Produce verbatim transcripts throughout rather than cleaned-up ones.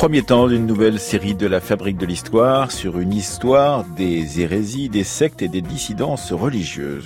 Premier temps d'une nouvelle série de la Fabrique de l'Histoire sur une histoire des hérésies, des sectes et des dissidences religieuses.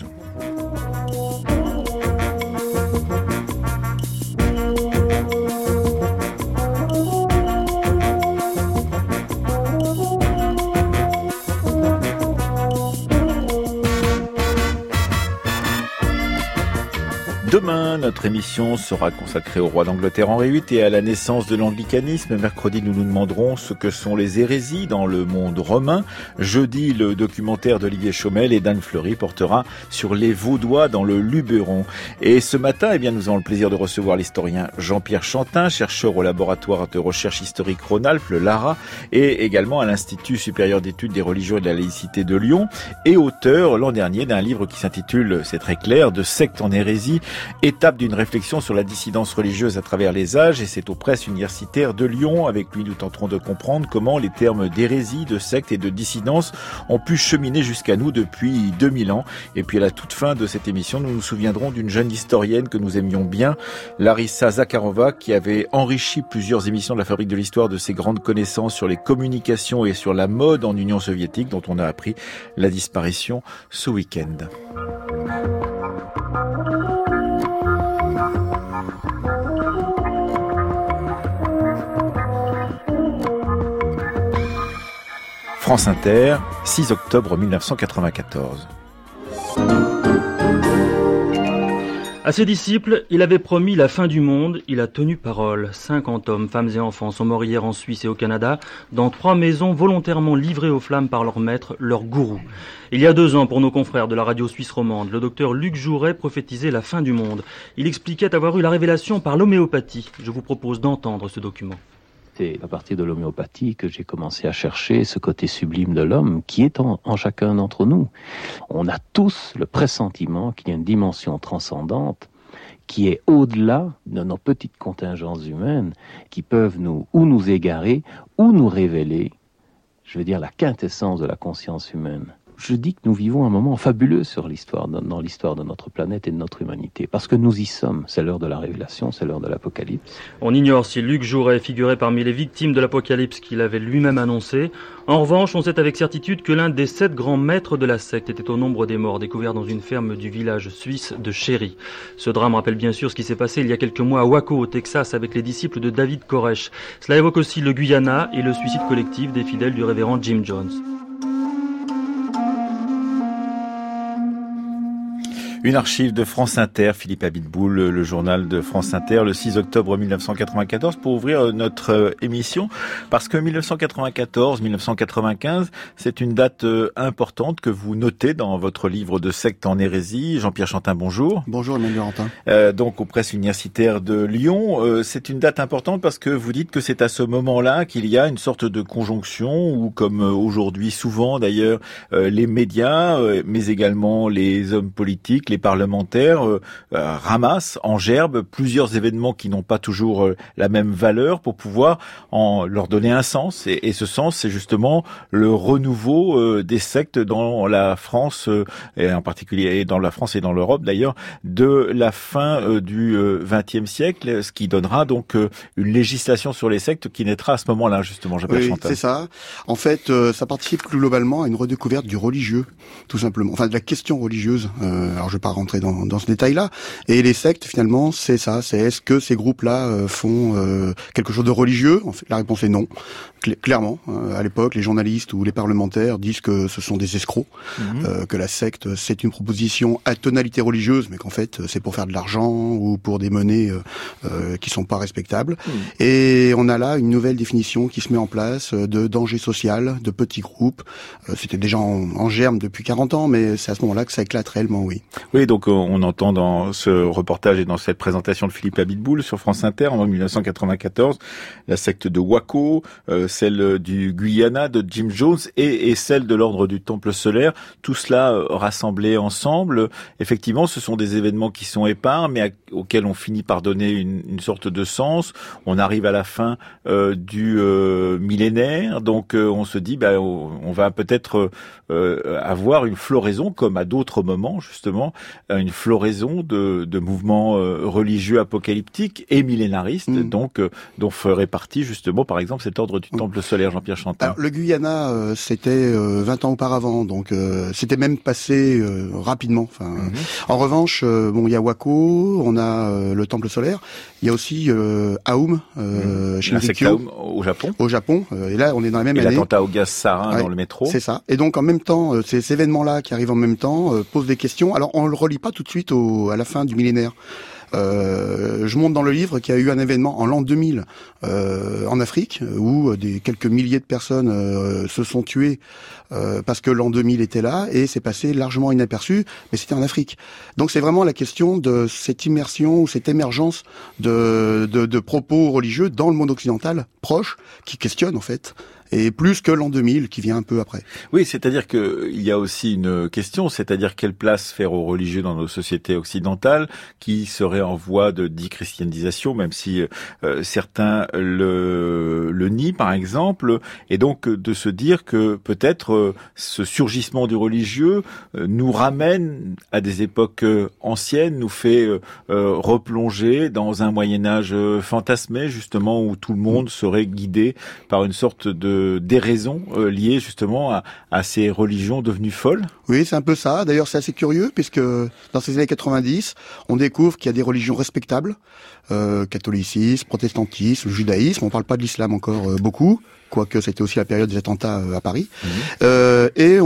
Demain, notre émission sera consacrée au roi d'Angleterre Henri huit et à la naissance de l'anglicanisme. Mercredi, nous nous demanderons ce que sont les hérésies dans le monde romain. Jeudi, le documentaire d'Olivier Chaumel et d'Anne Fleury portera sur les Vaudois dans le Luberon. Et ce matin, eh bien, nous avons le plaisir de recevoir l'historien Jean-Pierre Chantin, chercheur au laboratoire de recherche historique Rhône-Alpes, le LARA, et également à l'Institut supérieur d'études des religions et de la laïcité de Lyon, et auteur l'an dernier d'un livre qui s'intitule, c'est très clair, de secte en hérésie, étape d'une réflexion sur la dissidence religieuse à travers les âges, et c'est aux presses universitaires de Lyon. Avec lui, nous tenterons de comprendre comment les termes d'hérésie, de secte et de dissidence ont pu cheminer jusqu'à nous depuis deux mille ans. Et puis à la toute fin de cette émission, nous nous souviendrons d'une jeune historienne que nous aimions bien, Larissa Zakharova, qui avait enrichi plusieurs émissions de la Fabrique de l'Histoire de ses grandes connaissances sur les communications et sur la mode en Union soviétique, dont on a appris la disparition ce week-end. France Inter, six octobre mille neuf cent quatre-vingt-quatorze. À ses disciples, il avait promis la fin du monde, il a tenu parole. cinquante hommes, femmes et enfants sont morts hier en Suisse et au Canada, dans trois maisons volontairement livrées aux flammes par leur maître, leur gourou. Il y a deux ans, pour nos confrères de la radio suisse romande, le docteur Luc Jouret prophétisait la fin du monde. Il expliquait avoir eu la révélation par l'homéopathie. Je vous propose d'entendre ce document. C'est à partir de l'homéopathie que j'ai commencé à chercher ce côté sublime de l'homme qui est en, en chacun d'entre nous. On a tous le pressentiment qu'il y a une dimension transcendante qui est au-delà de nos petites contingences humaines qui peuvent nous ou nous égarer ou nous révéler, je veux dire, la quintessence de la conscience humaine. Je dis que nous vivons un moment fabuleux sur l'histoire, dans l'histoire de notre planète et de notre humanité, parce que nous y sommes. C'est l'heure de la révélation, c'est l'heure de l'Apocalypse. On ignore si Luc Jouret figurait parmi les victimes de l'Apocalypse qu'il avait lui-même annoncé. En revanche, on sait avec certitude que l'un des sept grands maîtres de la secte était au nombre des morts, découverts dans une ferme du village suisse de Chéry. Ce drame rappelle bien sûr ce qui s'est passé il y a quelques mois à Waco, au Texas, avec les disciples de David Koresh. Cela évoque aussi le Guyana et le suicide collectif des fidèles du révérend Jim Jones. Une archive de France Inter, Philippe Abitboul, le journal de France Inter, le six octobre mille neuf cent quatre-vingt-quatorze, pour ouvrir notre émission, parce que mille neuf cent quatre-vingt-quatorze mille neuf cent quatre-vingt-quinze, c'est une date importante que vous notez dans votre livre de secte en hérésie. Jean-Pierre Chantin, bonjour. Bonjour, Emmanuel Laurentin. Euh, donc, aux presses universitaires de Lyon, euh, c'est une date importante parce que vous dites que c'est à ce moment-là qu'il y a une sorte de conjonction où, comme aujourd'hui souvent d'ailleurs, euh, les médias, euh, mais également les hommes politiques, les parlementaires euh, euh, ramassent en gerbe plusieurs événements qui n'ont pas toujours euh, la même valeur pour pouvoir en leur donner un sens. Et, et ce sens, c'est justement le renouveau euh, des sectes dans la France, euh, et en particulier dans la France et dans l'Europe d'ailleurs, de la fin euh, du vingtième siècle, ce qui donnera donc euh, une législation sur les sectes qui naîtra à ce moment-là, justement. J'appelle Oui, Chantal. C'est ça. En fait, euh, ça participe plus globalement à une redécouverte du religieux, tout simplement. Enfin, de la question religieuse. Euh, alors, je vais pas rentrer dans, dans ce détail-là. Et les sectes, finalement, c'est ça. C'est est-ce que ces groupes-là euh, font euh, quelque chose de religieux ? En fait, la réponse est non. Cl- clairement, euh, à l'époque, les journalistes ou les parlementaires disent que ce sont des escrocs, mmh. euh, que la secte, c'est une proposition à tonalité religieuse, mais qu'en fait, c'est pour faire de l'argent ou pour des monnaies euh, euh, qui sont pas respectables. Mmh. Et on a là une nouvelle définition qui se met en place de danger social, de petits groupes. Euh, c'était déjà en, en germe depuis quarante ans, mais c'est à ce moment-là que ça éclate réellement, oui. Oui, donc on entend dans ce reportage et dans cette présentation de Philippe Abitboul sur France Inter en mille neuf cent quatre-vingt-quatorze la secte de Waco, euh, celle du Guyana de Jim Jones et, et celle de l'ordre du Temple solaire, tout cela euh, rassemblé ensemble. Effectivement, ce sont des événements qui sont épars, mais à, auxquels on finit par donner une, une sorte de sens. On arrive à la fin euh, du euh, millénaire, donc euh, on se dit, bah, on, on va peut-être euh, avoir une floraison, comme à d'autres moments justement, une floraison de, de mouvements euh, religieux apocalyptiques et millénaristes, mmh. donc euh, dont ferait partie justement, par exemple, cet ordre du Temple solaire, Jean-Pierre Chantin. Alors, le Guyana, euh, c'était euh, vingt ans auparavant, donc euh, c'était même passé euh, rapidement. Enfin, mmh. En revanche, euh, bon, il y a Wako, on a euh, le Temple solaire, il y a aussi euh, Aum, euh, mmh. chez la secte Aum au Japon. Au Japon, euh, et là, on est dans la même et année. Et l'attentat au gaz sarin ouais, dans le métro. C'est ça. Et donc, en même temps, euh, ces événements-là qui arrivent en même temps euh, posent des questions. Alors, on le relie pas tout de suite au, à la fin du millénaire. Euh, je montre dans le livre qu'il y a eu un événement en l'an deux mille euh, en Afrique où des quelques milliers de personnes euh, se sont tuées euh, parce que l'an deux mille était là et c'est passé largement inaperçu, mais c'était en Afrique. Donc c'est vraiment la question de cette immersion ou cette émergence de, de, de propos religieux dans le monde occidental proche qui questionne en fait. Et plus que l'an deux mille qui vient un peu après. Oui, c'est-à-dire que il y a aussi une question, c'est-à-dire quelle place faire aux religieux dans nos sociétés occidentales qui seraient en voie de déchristianisation, même si euh, certains le, le nient par exemple, et donc de se dire que peut-être euh, ce surgissement du religieux euh, nous ramène à des époques euh, anciennes, nous fait euh, euh, replonger dans un Moyen-Âge euh, fantasmé justement où tout le monde serait guidé par une sorte de des raisons euh, liées justement à, à ces religions devenues folles. Oui, c'est un peu ça. D'ailleurs, c'est assez curieux puisque dans ces années quatre-vingt-dix, on découvre qu'il y a des religions respectables, euh, catholicisme, protestantisme, judaïsme. On parle pas de l'islam encore euh, beaucoup, quoique c'était aussi la période des attentats euh, à Paris. Mmh. Euh, et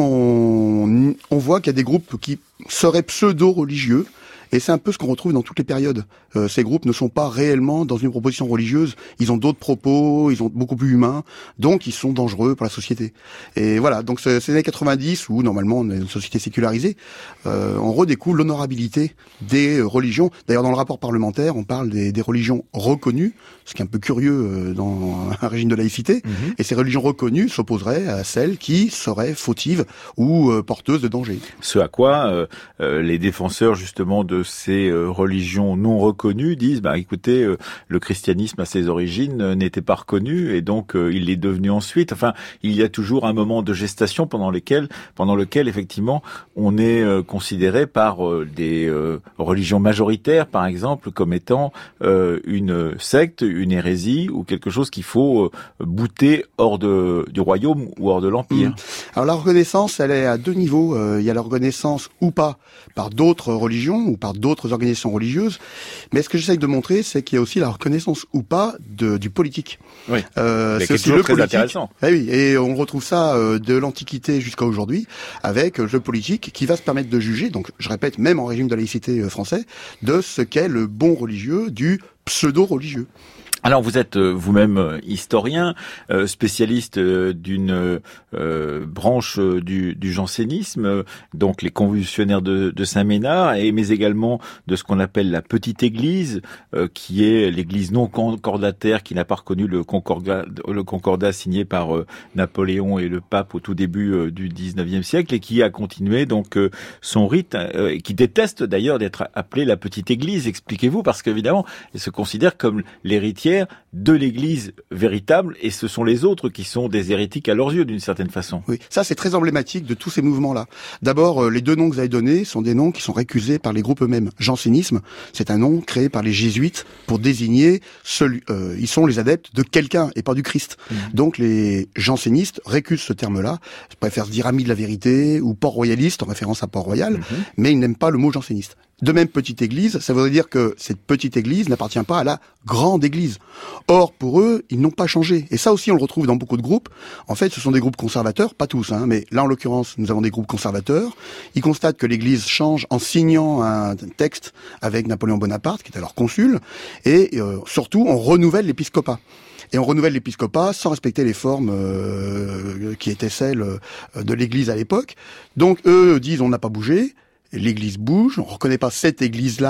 on, on voit qu'il y a des groupes qui seraient pseudo-religieux. Et c'est un peu ce qu'on retrouve dans toutes les périodes. Euh, ces groupes ne sont pas réellement dans une proposition religieuse. Ils ont d'autres propos, ils sont beaucoup plus humains, donc ils sont dangereux pour la société. Et voilà, donc c'est les années quatre-vingt-dix, où normalement on est une société sécularisée, euh, on redécouvre l'honorabilité des religions. D'ailleurs, dans le rapport parlementaire, on parle des, des religions reconnues, ce qui est un peu curieux euh, dans un régime de laïcité. Mmh. Et ces religions reconnues s'opposeraient à celles qui seraient fautives ou euh, porteuses de danger. Ce à quoi euh, euh, les défenseurs justement de ces euh, religions non reconnues disent, bah écoutez, euh, le christianisme à ses origines euh, n'était pas reconnu et donc euh, il est devenu ensuite. Enfin, il y a toujours un moment de gestation pendant lequel, pendant lequel effectivement, on est euh, considéré par euh, des euh, religions majoritaires, par exemple, comme étant euh, une secte, une hérésie ou quelque chose qu'il faut euh, bouter hors de du royaume ou hors de l'empire. Mmh. Alors la reconnaissance, elle est à deux niveaux. Euh, il y a la reconnaissance ou pas par d'autres religions ou par d'autres organisations religieuses. Mais ce que j'essaye de montrer, c'est qu'il y a aussi la reconnaissance ou pas de, du politique. Oui. Euh, c'est aussi le très politique. Intéressant. Eh oui, et on retrouve ça euh, de l'Antiquité jusqu'à aujourd'hui, avec le politique qui va se permettre de juger, donc je répète, même en régime de laïcité français, de ce qu'est le bon religieux du pseudo-religieux. Alors vous êtes euh, vous-même euh, historien, euh, spécialiste euh, d'une euh, branche euh, du, du jansénisme, euh, donc les convulsionnaires de, de Saint-Ménard, et mais également de ce qu'on appelle la petite Église, euh, qui est l'Église non concordataire, qui n'a pas reconnu le concordat, le concordat signé par euh, Napoléon et le pape au tout début euh, du dix-neuvième siècle, et qui a continué donc euh, son rite, euh, et qui déteste d'ailleurs d'être appelée la petite Église. Expliquez-vous, parce qu'évidemment, elle se considère comme l'héritière de l'Église véritable, et ce sont les autres qui sont des hérétiques à leurs yeux, d'une certaine façon. Oui, ça c'est très emblématique de tous ces mouvements-là. D'abord, euh, les deux noms que vous avez donnés sont des noms qui sont récusés par les groupes eux-mêmes. Jansénisme, c'est un nom créé par les jésuites pour désigner celui, euh, ils sont les adeptes de quelqu'un et pas du Christ. Mmh. Donc les jansénistes récusent ce terme-là, ils préfèrent se dire amis de la vérité ou port-royaliste en référence à Port-Royal, mmh. mais ils n'aiment pas le mot janséniste. De même, petite église, ça voudrait dire que cette petite église n'appartient pas à la grande église. Or, pour eux, ils n'ont pas changé. Et ça aussi, on le retrouve dans beaucoup de groupes. En fait, ce sont des groupes conservateurs, pas tous, hein, mais là, en l'occurrence, nous avons des groupes conservateurs. Ils constatent que l'église change en signant un texte avec Napoléon Bonaparte, qui est alors consul, et euh, surtout, on renouvelle l'épiscopat. Et on renouvelle l'épiscopat sans respecter les formes euh, qui étaient celles de l'église à l'époque. Donc, eux disent, on n'a pas bougé. L'Église bouge, on ne reconnaît pas cette Église-là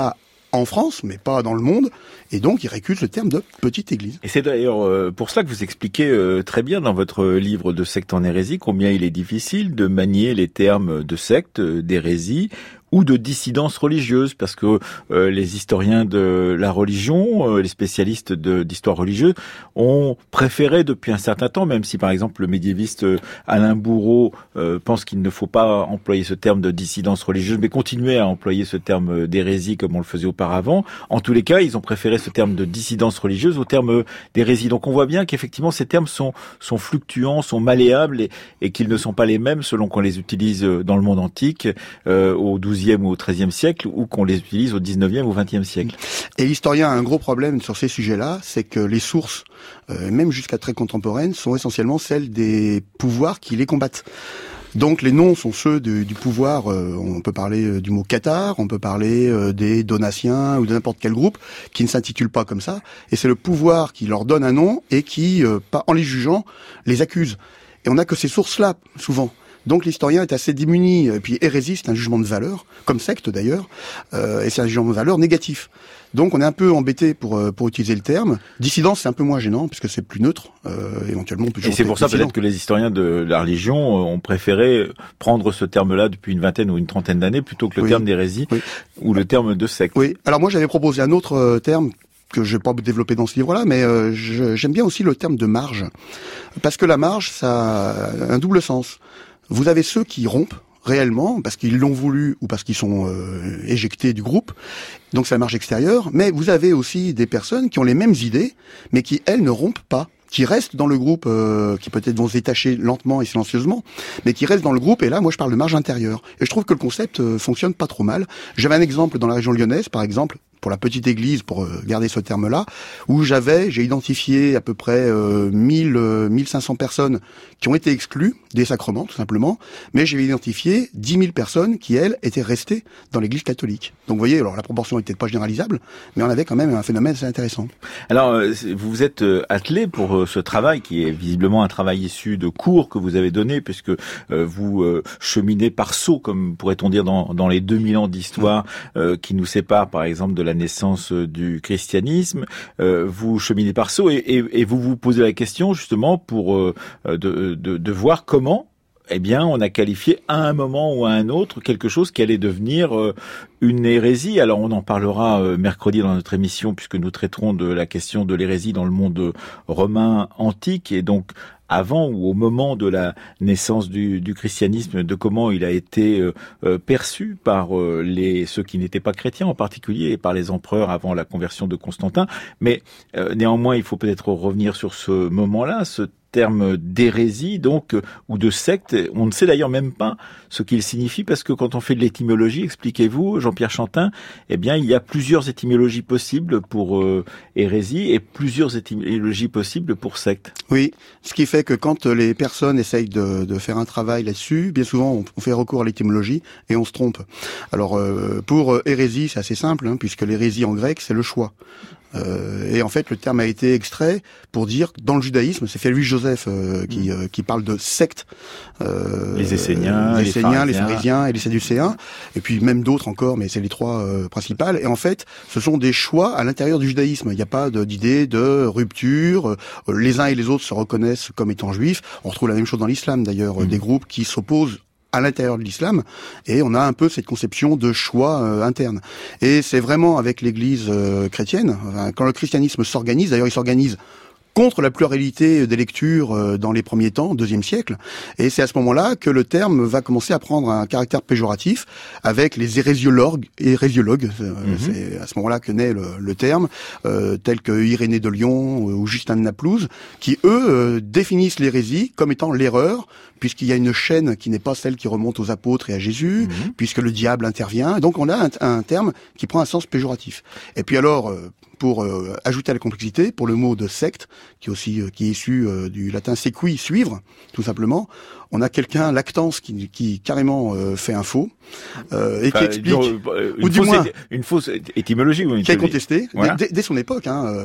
en France, mais pas dans le monde, et donc il récuse le terme de petite église. Et c'est d'ailleurs euh, pour cela que vous expliquez euh, très bien dans votre livre de secte en hérésie combien il est difficile de manier les termes de secte, d'hérésie, ou de dissidence religieuse, parce que euh, les historiens de la religion, euh, les spécialistes de, d'histoire religieuse, ont préféré depuis un certain temps, même si par exemple le médiéviste euh, Alain Bourreau euh, pense qu'il ne faut pas employer ce terme de dissidence religieuse, mais continuer à employer ce terme d'hérésie comme on le faisait auparavant. En tous les cas, ils ont préféré ce terme de dissidence religieuse au terme d'hérésie. Donc on voit bien qu'effectivement ces termes sont, sont fluctuants, sont malléables, et, et qu'ils ne sont pas les mêmes selon qu'on les utilise dans le monde antique, euh, au douzième ou au treizième siècle, ou qu'on les utilise au dix-neuvième ou vingtième siècle. Et l'historien a un gros problème sur ces sujets-là, c'est que les sources, euh, même jusqu'à très contemporaines, sont essentiellement celles des pouvoirs qui les combattent. Donc les noms sont ceux du, du pouvoir, euh, on peut parler euh, du mot Qatar, on peut parler euh, des Donatiens ou de n'importe quel groupe qui ne s'intitule pas comme ça, et c'est le pouvoir qui leur donne un nom et qui, euh, pas, en les jugeant, les accuse. Et on n'a que ces sources-là, souvent. Donc l'historien est assez démuni. Et puis hérésie, c'est un jugement de valeur, comme secte d'ailleurs, euh, et c'est un jugement de valeur négatif. Donc on est un peu embêté pour pour utiliser le terme. Dissidence, c'est un peu moins gênant puisque c'est plus neutre. Euh, éventuellement, on peut. Et c'est pour ça dissident. Peut-être que les historiens de la religion ont préféré prendre ce terme-là depuis une vingtaine ou une trentaine d'années plutôt que le oui. terme d'hérésie oui. ou le terme de secte. Oui. Alors moi, j'avais proposé un autre euh, terme que je vais pas développer dans ce livre-là, mais euh, je, j'aime bien aussi le terme de marge, parce que la marge, ça a un double sens. Vous avez ceux qui rompent réellement, parce qu'ils l'ont voulu ou parce qu'ils sont euh, éjectés du groupe, donc c'est la marge extérieure, mais vous avez aussi des personnes qui ont les mêmes idées, mais qui, elles, ne rompent pas, qui restent dans le groupe, euh, qui peut-être vont se détacher lentement et silencieusement, mais qui restent dans le groupe, et là, moi, je parle de marge intérieure. Et je trouve que le concept euh, fonctionne pas trop mal. J'avais un exemple dans la région lyonnaise, par exemple, pour la petite église, pour garder ce terme-là, où j'avais, j'ai identifié à peu près euh, mille, euh, mille cinq cents personnes qui ont été exclues des sacrements, tout simplement, mais j'ai identifié dix mille personnes qui, elles, étaient restées dans l'église catholique. Donc vous voyez, alors la proportion n'est peut-être pas généralisable, mais on avait quand même un phénomène assez intéressant. Alors, vous vous êtes attelé pour ce travail, qui est visiblement un travail issu de cours que vous avez donné, puisque euh, vous euh, cheminez par saut, comme pourrait-on dire, dans, dans les deux mille ans d'histoire euh, qui nous séparent, par exemple, de la naissance du christianisme. Euh, vous cheminez par saut et, et, et vous vous posez la question justement pour euh, de, de, de voir comment, eh bien, on a qualifié à un moment ou à un autre quelque chose qui allait devenir euh, une hérésie. Alors, on en parlera euh, mercredi dans notre émission, puisque nous traiterons de la question de l'hérésie dans le monde romain antique, et donc avant ou au moment de la naissance du, du christianisme, de comment il a été euh, euh, perçu par euh, les ceux qui n'étaient pas chrétiens en particulier, et par les empereurs avant la conversion de Constantin. Mais euh, néanmoins, il faut peut-être revenir sur ce moment-là, ce terme d'hérésie, donc, euh, ou de secte. On ne sait d'ailleurs même pas ce qu'il signifie, parce que quand on fait de l'étymologie, expliquez-vous, Jean-Pierre Chantin, eh bien, il y a plusieurs étymologies possibles pour euh, hérésie et plusieurs étymologies possibles pour secte. Oui, ce qui fait que quand les personnes essayent de, de faire un travail là-dessus, bien souvent, on, on fait recours à l'étymologie et on se trompe. Alors, euh, pour euh, hérésie, c'est assez simple, hein, puisque l'hérésie en grec, c'est le choix. Euh, et en fait, le terme a été extrait pour dire que dans le judaïsme, c'est Flavius Joseph euh, qui, euh, qui parle de secte. Euh, les Esséniens, les, les, Esséniens les Pharisiens et les Sadducéens, et puis même d'autres encore, mais c'est les trois euh, principales. Et en fait, ce sont des choix à l'intérieur du judaïsme. Il n'y a pas de, d'idée de rupture. Euh, les uns et les autres se reconnaissent comme étant juifs. On retrouve la même chose dans l'islam d'ailleurs, mmh. des groupes qui s'opposent à l'intérieur de l'islam, et on a un peu cette conception de choix euh, interne. Et c'est vraiment avec l'Église euh, chrétienne, enfin, quand le christianisme s'organise, d'ailleurs il s'organise contre la pluralité des lectures euh, dans les premiers temps, deuxième siècle, et c'est à ce moment-là que le terme va commencer à prendre un caractère péjoratif avec les hérésiologues, hérésiologues euh, mm-hmm. c'est à ce moment-là que naît le, le terme, euh, tels que Irénée de Lyon ou Justin de Naplouse, qui eux euh, définissent l'hérésie comme étant l'erreur, puisqu'il y a une chaîne qui n'est pas celle qui remonte aux apôtres et à Jésus, mmh. puisque le diable intervient. Donc on a un, un terme qui prend un sens péjoratif. Et puis alors, euh, pour euh, ajouter à la complexité, pour le mot de secte, qui est aussi euh, qui est issu euh, du latin sequi, suivre, tout simplement, on a quelqu'un, Lactance, qui, qui carrément euh, fait un faux, euh, et enfin, qui explique, ou du moins une fausse étymologie, ou une qui est contestée voilà. dès, dès son époque, hein, euh,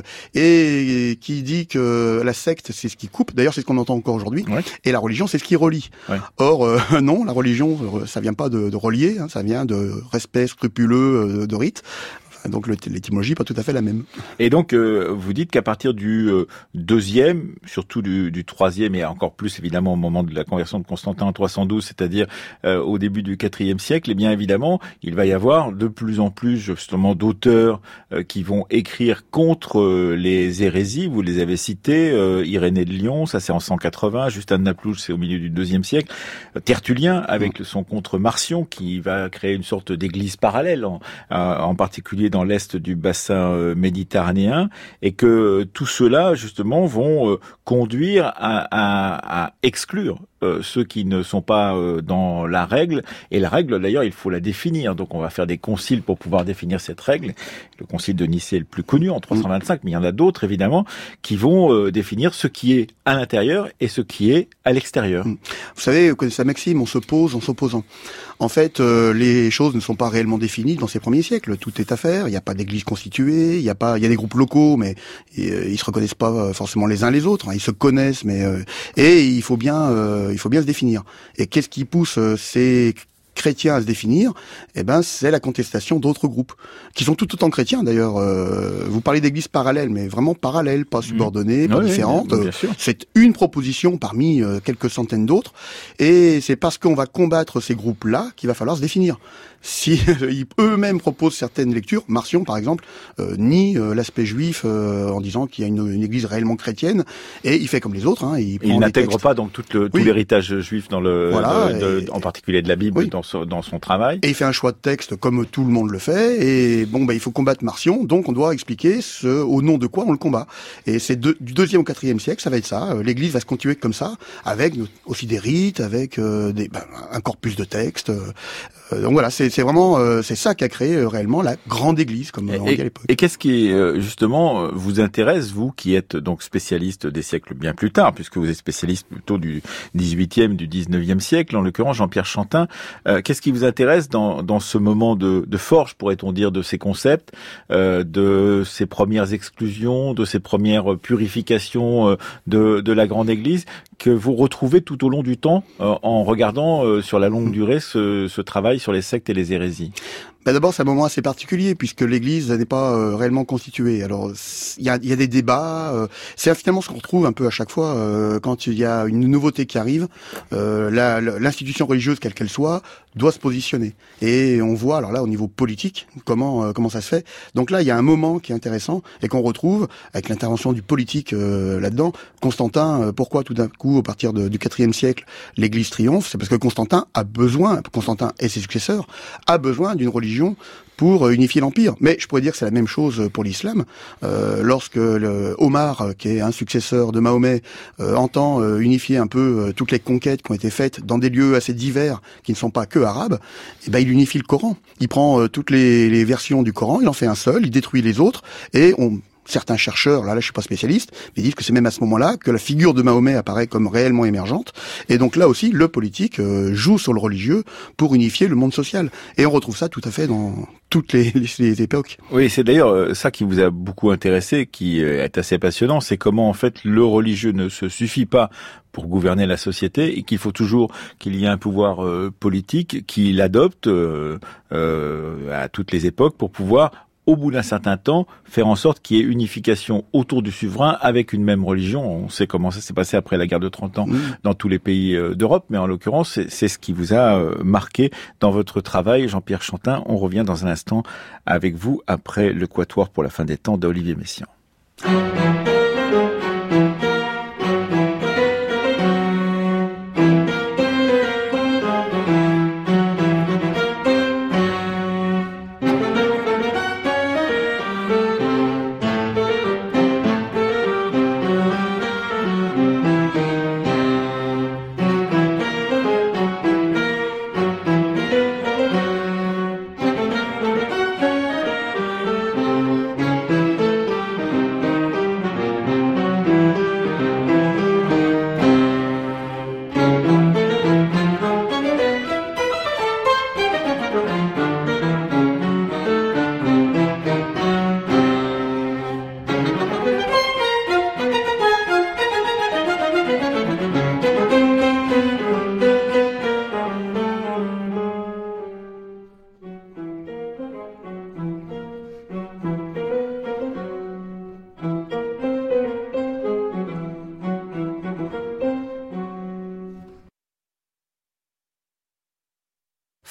et, et qui dit que la secte c'est ce qui coupe. D'ailleurs, c'est ce qu'on entend encore aujourd'hui, ouais. et la religion c'est ce qui relie. Ouais. Or, euh, non, la religion, ça vient pas de, de relier, hein, ça vient de respect scrupuleux euh, de rite. Donc le, l'étymologie n'est pas tout à fait la même. Et donc, euh, vous dites qu'à partir du euh, deuxième, surtout du, du troisième, et encore plus évidemment au moment de la conversion de Constantin en trois cent douze, c'est-à-dire euh, au début du quatrième siècle, eh bien évidemment, il va y avoir de plus en plus justement d'auteurs euh, qui vont écrire contre euh, les hérésies. Vous les avez cités, euh, Irénée de Lyon, ça c'est en cent quatre-vingts, Justin de Naplouse, c'est au milieu du deuxième siècle, Tertullien avec son contre Marcion qui va créer une sorte d'église parallèle, en, en particulier dans l'est du bassin méditerranéen, et que tout cela justement vont conduire à, à, à exclure Euh, ceux qui ne sont pas euh, dans la règle. Et la règle, d'ailleurs, il faut la définir. Donc, on va faire des conciles pour pouvoir définir cette règle. Le concile de Nicée est le plus connu, en trois cent vingt-cinq, mais il y en a d'autres, évidemment, qui vont euh, définir ce qui est à l'intérieur et ce qui est à l'extérieur. Vous savez, vous connaissez la maxime, on s'oppose en s'opposant. En fait, euh, les choses ne sont pas réellement définies dans ces premiers siècles. Tout est à faire. Il n'y a pas d'église constituée. Il y a pas, il y a des groupes locaux, mais euh, ils se reconnaissent pas forcément les uns les autres. Hein. Ils se connaissent, mais euh, et il faut bien, euh, il faut bien se définir. Et qu'est-ce qui pousse euh, ces chrétiens à se définir? Eh ben, c'est la contestation d'autres groupes qui sont tout autant chrétiens d'ailleurs. Euh, vous parlez d'églises parallèles, mais vraiment parallèles, pas subordonnées, mmh. pas oui, différentes. Oui, bien sûr. C'est une proposition parmi euh, quelques centaines d'autres, et c'est parce qu'on va combattre ces groupes-là qu'il va falloir se définir. Si euh, eux-mêmes proposent certaines lectures, Marcion par exemple euh, nie euh, l'aspect juif euh, en disant qu'il y a une, une église réellement chrétienne, et il fait comme les autres. Hein, il il n'intègre pas donc tout, le, tout oui. l'héritage juif dans le, voilà, de, de, et, en particulier de la Bible oui. dans, son, dans son travail. Et il fait un choix de texte comme tout le monde le fait. Et bon, bah il faut combattre Marcion, donc on doit expliquer ce, au nom de quoi on le combat. Et c'est de, du deuxième au quatrième siècle, ça va être ça. L'Église va se continuer comme ça, avec aussi des rites, avec euh, des, bah, un corpus de textes. Euh, donc voilà, c'est, c'est vraiment euh, c'est ça qui a créé euh, réellement la grande Église, comme on dit à l'époque. Et qu'est-ce qui euh, justement vous intéresse, vous qui êtes donc spécialiste des siècles bien plus tard, puisque vous êtes spécialiste plutôt du dix-huitième, du dix-neuvième siècle, en l'occurrence Jean-Pierre Chantin. Euh, qu'est-ce qui vous intéresse dans, dans ce moment de, de forge, pourrait-on dire, de ces concepts, euh, de ces premières exclusions, de ces premières purifications euh, de, de la grande Église, que vous retrouvez tout au long du temps euh, en regardant euh, sur la longue durée ce, ce travail sur les sectes et les hérésies? Ben d'abord, c'est un moment assez particulier puisque l'Église n'est pas euh, réellement constituée. Alors, il y a, y a des débats. Euh, c'est finalement ce qu'on retrouve un peu à chaque fois euh, quand il y a une nouveauté qui arrive. Euh, la, l'institution religieuse, quelle qu'elle soit, doit se positionner. Et on voit, alors là, au niveau politique, comment euh, comment ça se fait. Donc là, il y a un moment qui est intéressant et qu'on retrouve avec l'intervention du politique euh, là-dedans. Constantin, euh, pourquoi tout d'un coup, à partir de, du quatrième siècle, l'Église triomphe? C'est parce que Constantin a besoin, Constantin et ses successeurs, a besoin d'une religion pour unifier l'Empire. Mais je pourrais dire que c'est la même chose pour l'islam. Euh, lorsque le Omar, qui est un successeur de Mahomet, euh, entend euh, unifier un peu euh, toutes les conquêtes qui ont été faites dans des lieux assez divers, qui ne sont pas que arabes, eh ben il unifie le Coran. Il prend euh, toutes les, les versions du Coran, il en fait un seul, il détruit les autres, et on... Certains chercheurs, là, là, je suis pas spécialiste, mais disent que c'est même à ce moment-là que la figure de Mahomet apparaît comme réellement émergente. Et donc là aussi, le politique euh, joue sur le religieux pour unifier le monde social. Et on retrouve ça tout à fait dans toutes les, les, les époques. Oui, c'est d'ailleurs ça qui vous a beaucoup intéressé, qui est assez passionnant, c'est comment en fait le religieux ne se suffit pas pour gouverner la société et qu'il faut toujours qu'il y ait un pouvoir euh, politique qui l'adopte euh, euh, à toutes les époques pour pouvoir, au bout d'un certain temps, faire en sorte qu'il y ait unification autour du souverain avec une même religion. On sait comment ça s'est passé après la guerre de trente ans mmh. dans tous les pays d'Europe, mais en l'occurrence, c'est, c'est ce qui vous a marqué dans votre travail, Jean-Pierre Chantin. On revient dans un instant avec vous après le Quatuor pour la fin des temps d'Olivier Messiaen.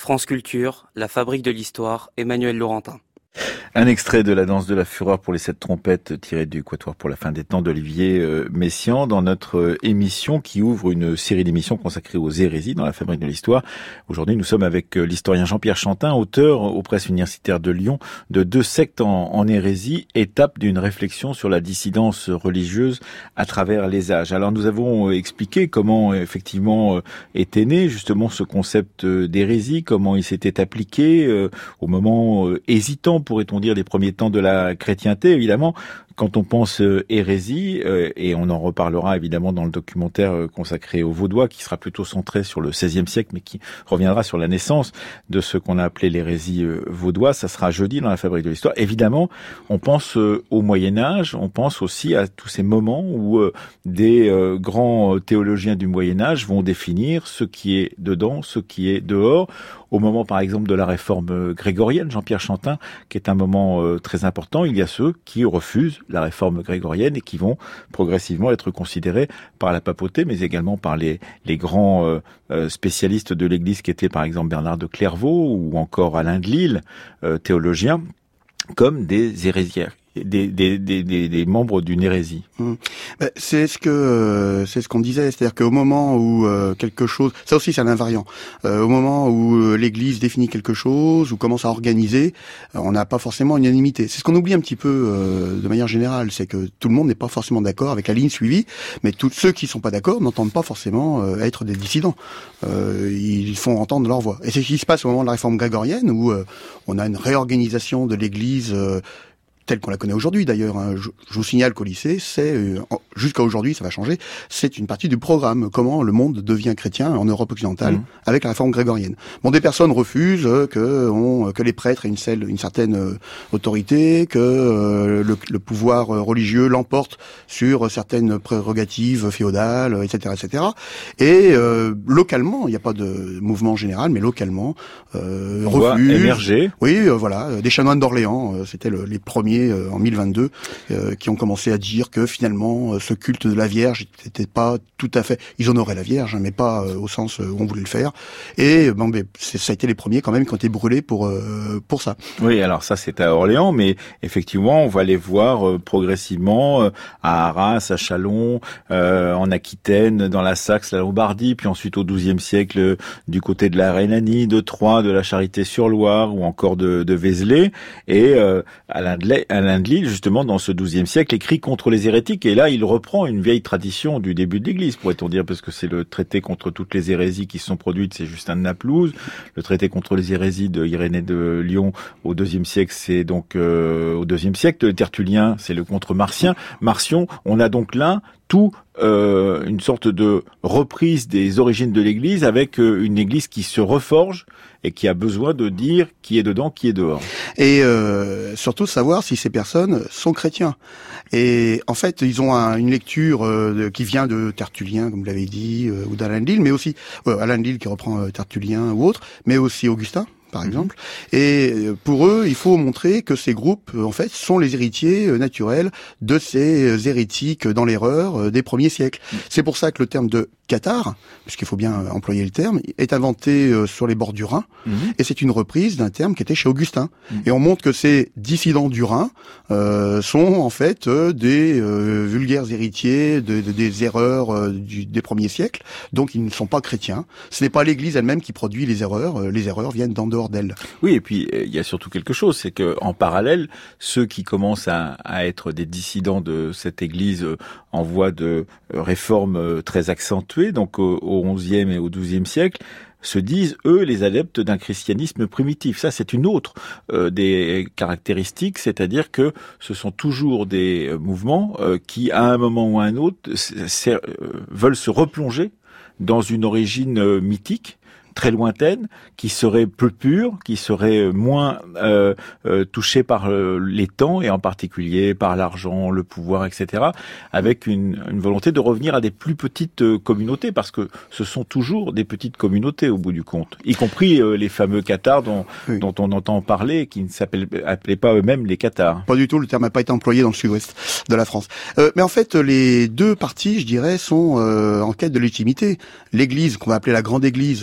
France Culture, La Fabrique de l'Histoire, Emmanuel Laurentin. Un extrait de la danse de la fureur pour les sept trompettes tiré du Quatuor pour la fin des temps d'Olivier euh, Messiaen dans notre euh, émission qui ouvre une série d'émissions consacrées aux hérésies dans la Fabrique de l'Histoire. Aujourd'hui, nous sommes avec euh, l'historien Jean-Pierre Chantin, auteur aux presses universitaires de Lyon de Deux sectes en, en hérésie, étape d'une réflexion sur la dissidence religieuse à travers les âges. Alors nous avons euh, expliqué comment euh, effectivement euh, était né justement ce concept euh, d'hérésie, comment il s'était appliqué euh, au moment euh, hésitant, pourrait-on dire, des premiers temps de la chrétienté. Évidemment, quand on pense euh, hérésie, euh, et on en reparlera évidemment dans le documentaire euh, consacré aux Vaudois, qui sera plutôt centré sur le seizième siècle, mais qui reviendra sur la naissance de ce qu'on a appelé l'hérésie euh, vaudoise, ça sera jeudi dans la Fabrique de l'Histoire. Évidemment, on pense euh, au Moyen-Âge, on pense aussi à tous ces moments où euh, des euh, grands théologiens du Moyen-Âge vont définir ce qui est dedans, ce qui est dehors, au moment par exemple de la réforme grégorienne, Jean-Pierre Chantin, qui est un moment euh, très important. Il y a ceux qui refusent la réforme grégorienne et qui vont progressivement être considérés par la papauté, mais également par les, les grands euh, euh, spécialistes de l'Église qui étaient par exemple Bernard de Clairvaux ou encore Alain de Lille, euh, théologien, comme des hérésiaires. Des, des, des, des, des membres d'une hérésie. Mmh. Ben, c'est ce que euh, c'est ce qu'on disait, c'est-à-dire qu'au moment où euh, quelque chose, ça aussi c'est un invariant, euh, au moment où euh, l'Église définit quelque chose ou commence à organiser, euh, on n'a pas forcément une unanimité. C'est ce qu'on oublie un petit peu euh, de manière générale, c'est que tout le monde n'est pas forcément d'accord avec la ligne suivie, mais tous ceux qui sont pas d'accord n'entendent pas forcément euh, être des dissidents. Euh, ils font entendre leur voix. Et c'est ce qui se passe au moment de la réforme grégorienne où euh, on a une réorganisation de l'Église. Euh, telle qu'on la connaît aujourd'hui d'ailleurs. Hein. Je, je vous signale qu'au lycée, c'est euh, jusqu'à aujourd'hui, ça va changer, c'est une partie du programme, comment le monde devient chrétien en Europe occidentale, mmh. avec la réforme grégorienne. Bon, des personnes refusent euh, que, on, que les prêtres aient une, selle, une certaine euh, autorité, que euh, le, le pouvoir religieux l'emporte sur certaines prérogatives féodales, et cetera, et cetera. Et euh, localement, il n'y a pas de mouvement général, mais localement, euh, on refusent. Voit émerger. Oui, euh, voilà, des chanoines d'Orléans, euh, c'était le, les premiers en mille vingt-deux, euh, qui ont commencé à dire que finalement euh, ce culte de la Vierge n'était pas tout à fait, ils honoraient la Vierge, hein, mais pas euh, au sens où on voulait le faire. Et bon, ben, c'est, ça a été les premiers quand même qui ont été brûlés pour euh, pour ça. Oui, alors ça c'est à Orléans, mais effectivement on va les voir euh, progressivement euh, à Arras, à Châlons, euh, en Aquitaine, dans la Saxe, la Lombardie, puis ensuite au douzième siècle euh, du côté de la Rhénanie, de Troyes, de la Charité-sur-Loire ou encore de, de Vézelay, et euh, Alain de Lille, Alain de Lille, justement, dans ce douzième siècle, écrit contre les hérétiques. Et là, il reprend une vieille tradition du début de l'Église, pourrait-on dire, parce que c'est le traité contre toutes les hérésies qui se sont produites, c'est Justin de Naplouse. Le traité contre les hérésies de Irénée de Lyon au deuxième siècle, c'est donc euh, au deuxième siècle. Le Tertullien, c'est le contre Marcien. Marcion, on a donc là tout euh, une sorte de reprise des origines de l'Église avec euh, une Église qui se reforge et qui a besoin de dire qui est dedans, qui est dehors. Et euh, surtout savoir si ces personnes sont chrétiens. Et en fait, ils ont un, une lecture euh, de, qui vient de Tertullien, comme vous l'avez dit, euh, ou d'Alain de Lille, mais aussi euh, Alain de Lille qui reprend euh, Tertullien ou autre, mais aussi Augustin, par exemple. Et pour eux, il faut montrer que ces groupes, en fait, sont les héritiers naturels de ces hérétiques dans l'erreur des premiers siècles. C'est pour ça que le terme de cathare, puisqu'il faut bien employer le terme, est inventé sur les bords du Rhin, mmh. et c'est une reprise d'un terme qui était chez Augustin. Mmh. Et on montre que ces dissidents du Rhin euh, sont en fait euh, des euh, vulgaires héritiers de, de, des erreurs euh, du, des premiers siècles, donc ils ne sont pas chrétiens. Ce n'est pas l'Église elle-même qui produit les erreurs, euh, les erreurs viennent d'en dehors d'elle. Oui, et puis il y a surtout quelque chose, c'est que en parallèle, ceux qui commencent à, à être des dissidents de cette Église euh, en voie de euh, réforme euh, très accentuée, donc au, au onzième et au douzième siècle, se disent, eux, les adeptes d'un christianisme primitif. Ça, c'est une autre euh, des caractéristiques, c'est-à-dire que ce sont toujours des euh, mouvements euh, qui, à un moment ou à un autre, euh, veulent se replonger dans une origine euh, mythique, très lointaine, qui serait plus pure, qui serait moins euh, euh, touchée par euh, les temps, et en particulier par l'argent, le pouvoir, et cetera, avec une, une volonté de revenir à des plus petites euh, communautés, parce que ce sont toujours des petites communautés au bout du compte, y compris euh, les fameux cathares dont, oui. dont on entend parler, qui ne s'appelaient pas eux-mêmes les cathares. Pas du tout, le terme n'a pas été employé dans le sud-ouest de la France. Euh, mais en fait, les deux parties, je dirais, sont euh, en quête de légitimité. L'Église, qu'on va appeler la Grande Église, comme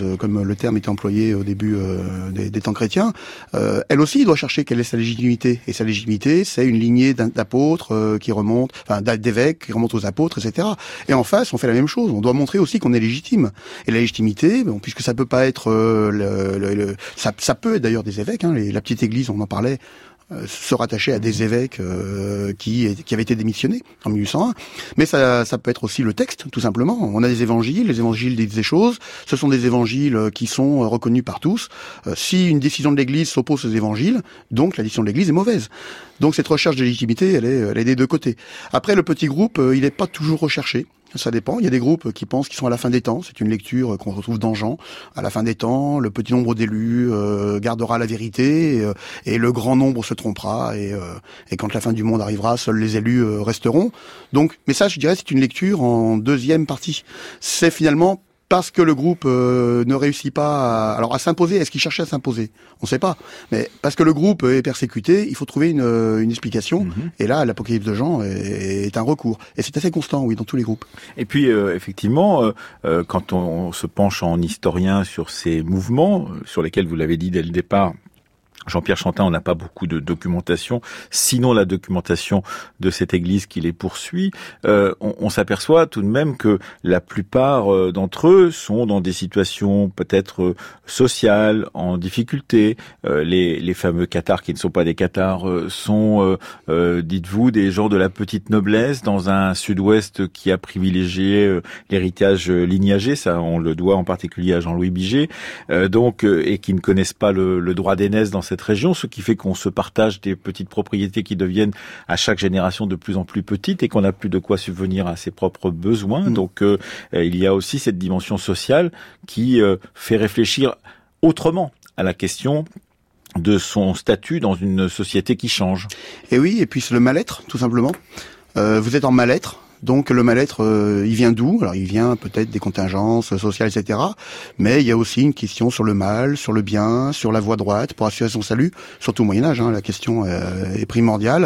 comme le terme était employé au début euh, des, des temps chrétiens, euh, elle aussi doit chercher quelle est sa légitimité. Et sa légitimité, c'est une lignée d'apôtres euh, qui remonte, enfin d'évêques qui remontent aux apôtres, et cetera. Et en face, on fait la même chose. On doit montrer aussi qu'on est légitime. Et la légitimité, bon, puisque ça peut pas être, euh, le, le, le, ça, ça peut être d'ailleurs des évêques. Hein, les, la petite église, on en parlait, euh, se rattacher à des évêques euh, qui, qui avaient été démissionnés en mille huit cent un. Mais ça, ça peut être aussi le texte, tout simplement. On a des évangiles, les évangiles disent des choses. Ce sont des évangiles qui sont reconnus par tous. Euh, si une décision de l'Église s'oppose aux évangiles, donc la décision de l'Église est mauvaise. Donc cette recherche de légitimité, elle est, elle est des deux côtés. Après, le petit groupe, euh, il n'est pas toujours recherché. Ça dépend. Il y a des groupes qui pensent qu'ils sont à la fin des temps. C'est une lecture qu'on retrouve dans Jean. À la fin des temps, le petit nombre d'élus euh, gardera la vérité et, euh, et le grand nombre se trompera. Et, euh, et quand la fin du monde arrivera, seuls les élus euh, resteront. Donc, mais ça, je dirais, c'est une lecture en deuxième partie. C'est finalement parce que le groupe euh, ne réussit pas à, alors à s'imposer. Est-ce qu'il cherchait à s'imposer? On ne sait pas. Mais parce que le groupe est persécuté, il faut trouver une, une explication. Mm-hmm. Et là, l'Apocalypse de Jean est, est un recours. Et c'est assez constant, oui, dans tous les groupes. Et puis, euh, effectivement, euh, quand on, on se penche en historien sur ces mouvements, sur lesquels, vous l'avez dit dès le départ, Jean-Pierre Chantin, on n'a pas beaucoup de documentation, sinon la documentation de cette église qui les poursuit. Euh, on, on s'aperçoit tout de même que la plupart euh, d'entre eux sont dans des situations peut-être euh, sociales, en difficulté. Euh, les, les fameux cathares qui ne sont pas des cathares euh, sont, euh, euh, dites-vous, des gens de la petite noblesse dans un sud-ouest qui a privilégié euh, l'héritage lignagé. Ça, on le doit en particulier à Jean-Louis Biget, euh, donc euh, et qui ne connaissent pas le, le droit d'aînesse dans cette région, ce qui fait qu'on se partage des petites propriétés qui deviennent à chaque génération de plus en plus petites et qu'on n'a plus de quoi subvenir à ses propres besoins. Mmh. Donc euh, il y a aussi cette dimension sociale qui euh, fait réfléchir autrement à la question de son statut dans une société qui change. Et oui, et puis c'est le mal-être, tout simplement. Euh, vous êtes en mal-être. Donc le mal-être, euh, il vient d'où? Alors il vient peut-être des contingences sociales, et cetera. Mais il y a aussi une question sur le mal, sur le bien, sur la voie droite pour assurer son salut. Surtout au Moyen-Âge, hein, la question euh, est primordiale.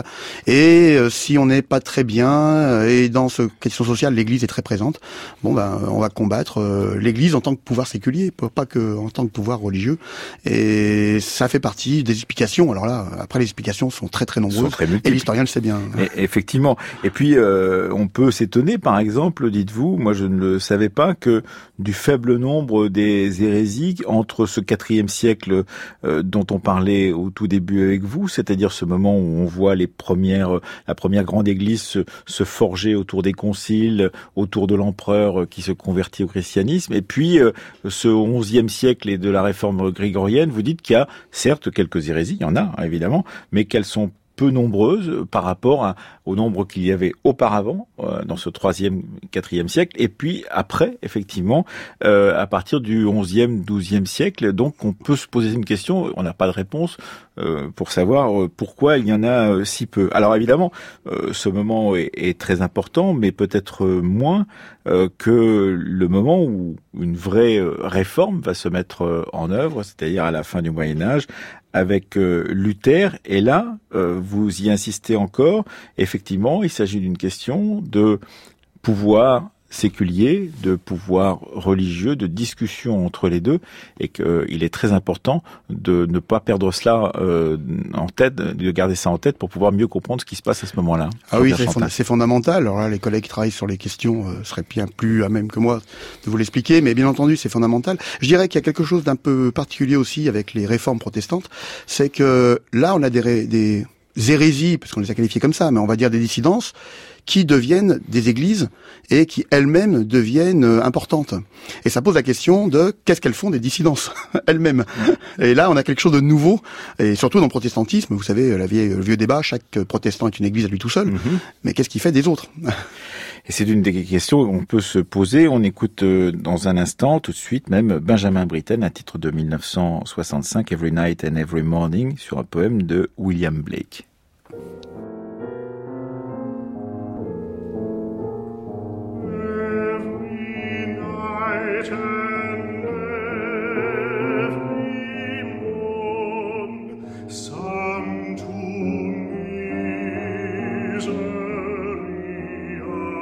Et euh, si on n'est pas très bien, euh, et dans cette question sociale, l'Église est très présente, bon ben on va combattre euh, l'Église en tant que pouvoir séculier, pas que en tant que pouvoir religieux. Et ça fait partie des explications. Alors là, après les explications sont très très nombreuses. Très et l'historien le sait bien. Et, effectivement. Et puis euh, on peut s'étonner, par exemple, dites-vous, moi je ne le savais pas, que du faible nombre des hérésies entre ce quatrième siècle euh, dont on parlait au tout début avec vous, c'est-à-dire ce moment où on voit les premières, la première grande église se, se forger autour des conciles, autour de l'empereur qui se convertit au christianisme, et puis euh, ce onzième siècle et de la réforme grégorienne, vous dites qu'il y a certes quelques hérésies, il y en a évidemment, mais qu'elles sont peu nombreuses par rapport à, au nombre qu'il y avait auparavant euh, dans ce troisième, quatrième siècle, et puis après, effectivement, euh, à partir du onzième, douzième siècle. Donc, on peut se poser une question, on n'a pas de réponse euh, pour savoir euh, pourquoi il y en a euh, si peu. Alors, évidemment, euh, ce moment est, est très important, mais peut-être moins euh, que le moment où une vraie euh, réforme va se mettre euh, en œuvre, c'est-à-dire à la fin du Moyen-Âge, avec euh, Luther. Et là, euh, vous y insistez encore. Effectivement, il s'agit d'une question de pouvoir séculier, de pouvoir religieux, de discussion entre les deux, et qu'il euh, est très important de ne pas perdre cela euh, en tête, de garder ça en tête pour pouvoir mieux comprendre ce qui se passe à ce moment-là. Ah oui, c'est, fond- c'est fondamental. Alors là, les collègues qui travaillent sur les questions euh, seraient bien plus à même que moi de vous l'expliquer, mais bien entendu, c'est fondamental. Je dirais qu'il y a quelque chose d'un peu particulier aussi avec les réformes protestantes, c'est que là, on a des, ré- des hérésies, parce qu'on les a qualifiées comme ça, mais on va dire des dissidences, qui deviennent des églises et qui elles-mêmes deviennent euh, importantes. Et ça pose la question de qu'est-ce qu'elles font des dissidences elles-mêmes. Et là, on a quelque chose de nouveau, et surtout dans le protestantisme, vous savez, la vieille, le vieux débat, chaque protestant est une église à lui tout seul, mm-hmm. mais qu'est-ce qu'il fait des autres? Et c'est une des questions qu'on peut se poser. On écoute euh, dans un instant, tout de suite même, Benjamin Britten, un titre de mille neuf cent soixante-cinq, Every Night and Every Morning, sur un poème de William Blake.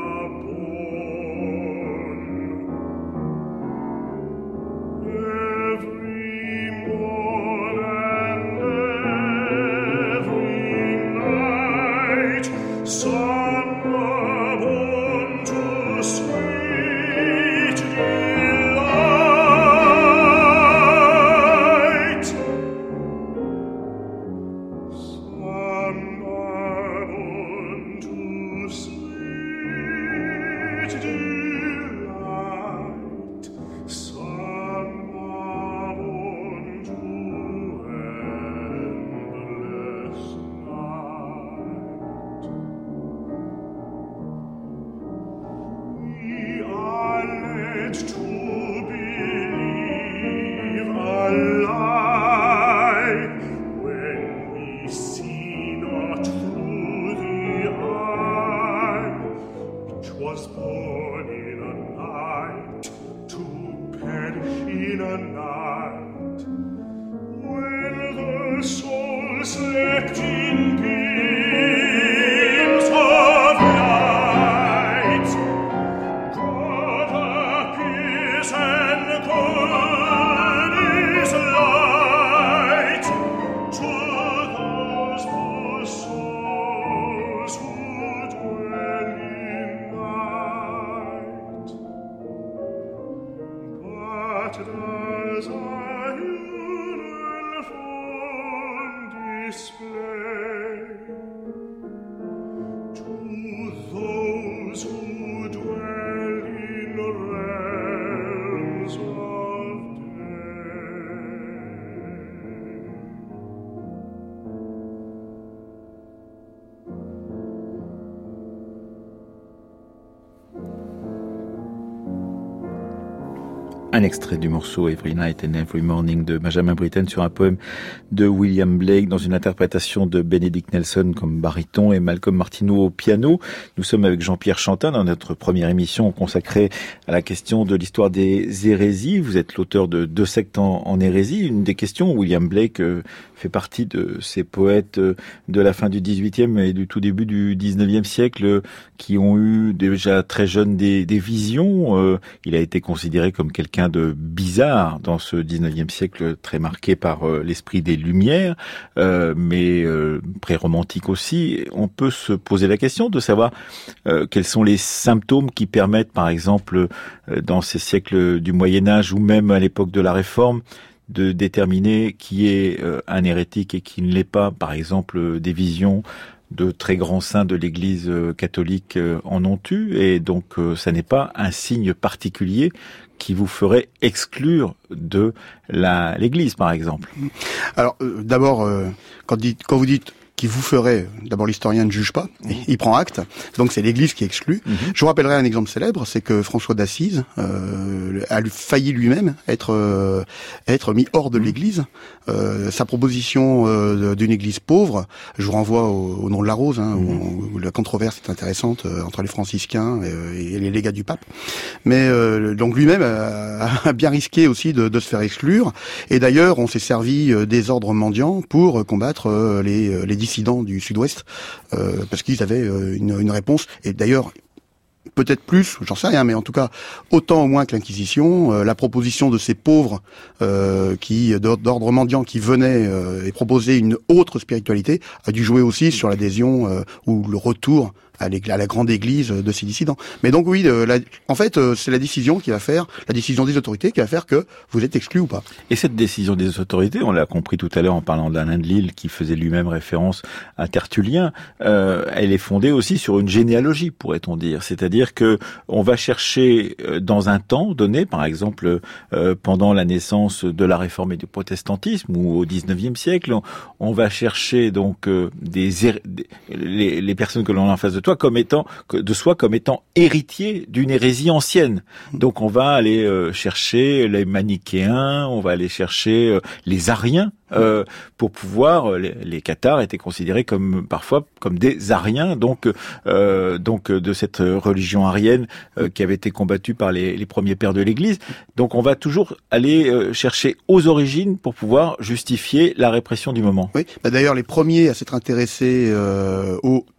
Every Un extrait du morceau Every Night and Every Morning de Benjamin Britten sur un poème de William Blake dans une interprétation de Benedict Nelson comme baryton et Malcolm Martineau au piano. Nous sommes avec Jean-Pierre Chantin dans notre première émission consacrée à la question de l'histoire des hérésies. Vous êtes l'auteur de Deux sectes en, en hérésie. Une des questions, William Blake euh, fait partie de ces poètes euh, de la fin du dix-huitième et du tout début du dix-neuvième siècle euh, qui ont eu déjà très jeunes des, des visions. Euh, il a été considéré comme quelqu'un de bizarre dans ce dix-neuvième siècle très marqué par euh, l'esprit des Lumières, euh, mais euh, pré-romantique aussi. On peut se poser la question de savoir euh, quels sont les symptômes qui permettent, par exemple, euh, dans ces siècles du Moyen-Âge ou même à l'époque de la Réforme, de déterminer qui est euh, un hérétique et qui ne l'est pas. Par exemple, euh, des visions de très grands saints de l'Église catholique en ont eu, et donc euh, ça n'est pas un signe particulier qui vous ferait exclure de la l'Église, par exemple. Alors, euh, d'abord, euh, quand, dit, quand vous dites qui vous ferait, d'abord l'historien ne juge pas, mmh. il prend acte, donc c'est l'Église qui exclut. Mmh. Je vous rappellerai un exemple célèbre, c'est que François d'Assise euh, a failli lui-même être euh, être mis hors de mmh. l'Église. Euh, sa proposition euh, d'une Église pauvre, je vous renvoie au, au nom de la Rose, hein, mmh. où, où la controverse est intéressante euh, entre les franciscains et, et les légats du pape. Mais euh, donc lui-même a, a bien risqué aussi de, de se faire exclure. Et d'ailleurs, on s'est servi euh, des ordres mendiants pour combattre euh, les, les dissidents du Sud-Ouest, euh, parce qu'ils avaient euh, une, une réponse. Et d'ailleurs, peut-être plus, j'en sais rien, mais en tout cas, autant au moins que l'Inquisition, euh, la proposition de ces pauvres euh, qui d'ordre mendiant qui venaient euh, et proposaient une autre spiritualité a dû jouer aussi sur l'adhésion euh, ou le retour à, à la grande église de ces dissidents. Mais donc oui, euh, la, en fait, euh, c'est la décision qui va faire, la décision des autorités qui va faire que vous êtes exclu ou pas. Et cette décision des autorités, on l'a compris tout à l'heure en parlant d'Alain de Lille, qui faisait lui-même référence à Tertullien, euh, elle est fondée aussi sur une généalogie, pourrait-on dire. C'est-à-dire que on va chercher dans un temps donné, par exemple euh, pendant la naissance de la Réforme et du protestantisme, ou au dix-neuvième siècle, on, on va chercher donc euh, des, des les, les personnes que l'on a en face de toi comme étant de soi comme étant héritiers d'une hérésie ancienne. Donc on va aller euh, chercher les manichéens, on va aller chercher euh, les ariens. Euh, pour pouvoir, les, les cathares étaient considérés comme parfois comme des ariens, donc euh, donc de cette religion arienne euh, qui avait été combattue par les, les premiers pères de l'Église. Donc on va toujours aller euh, chercher aux origines pour pouvoir justifier la répression du moment. Oui, bah d'ailleurs les premiers à s'être intéressés euh, aux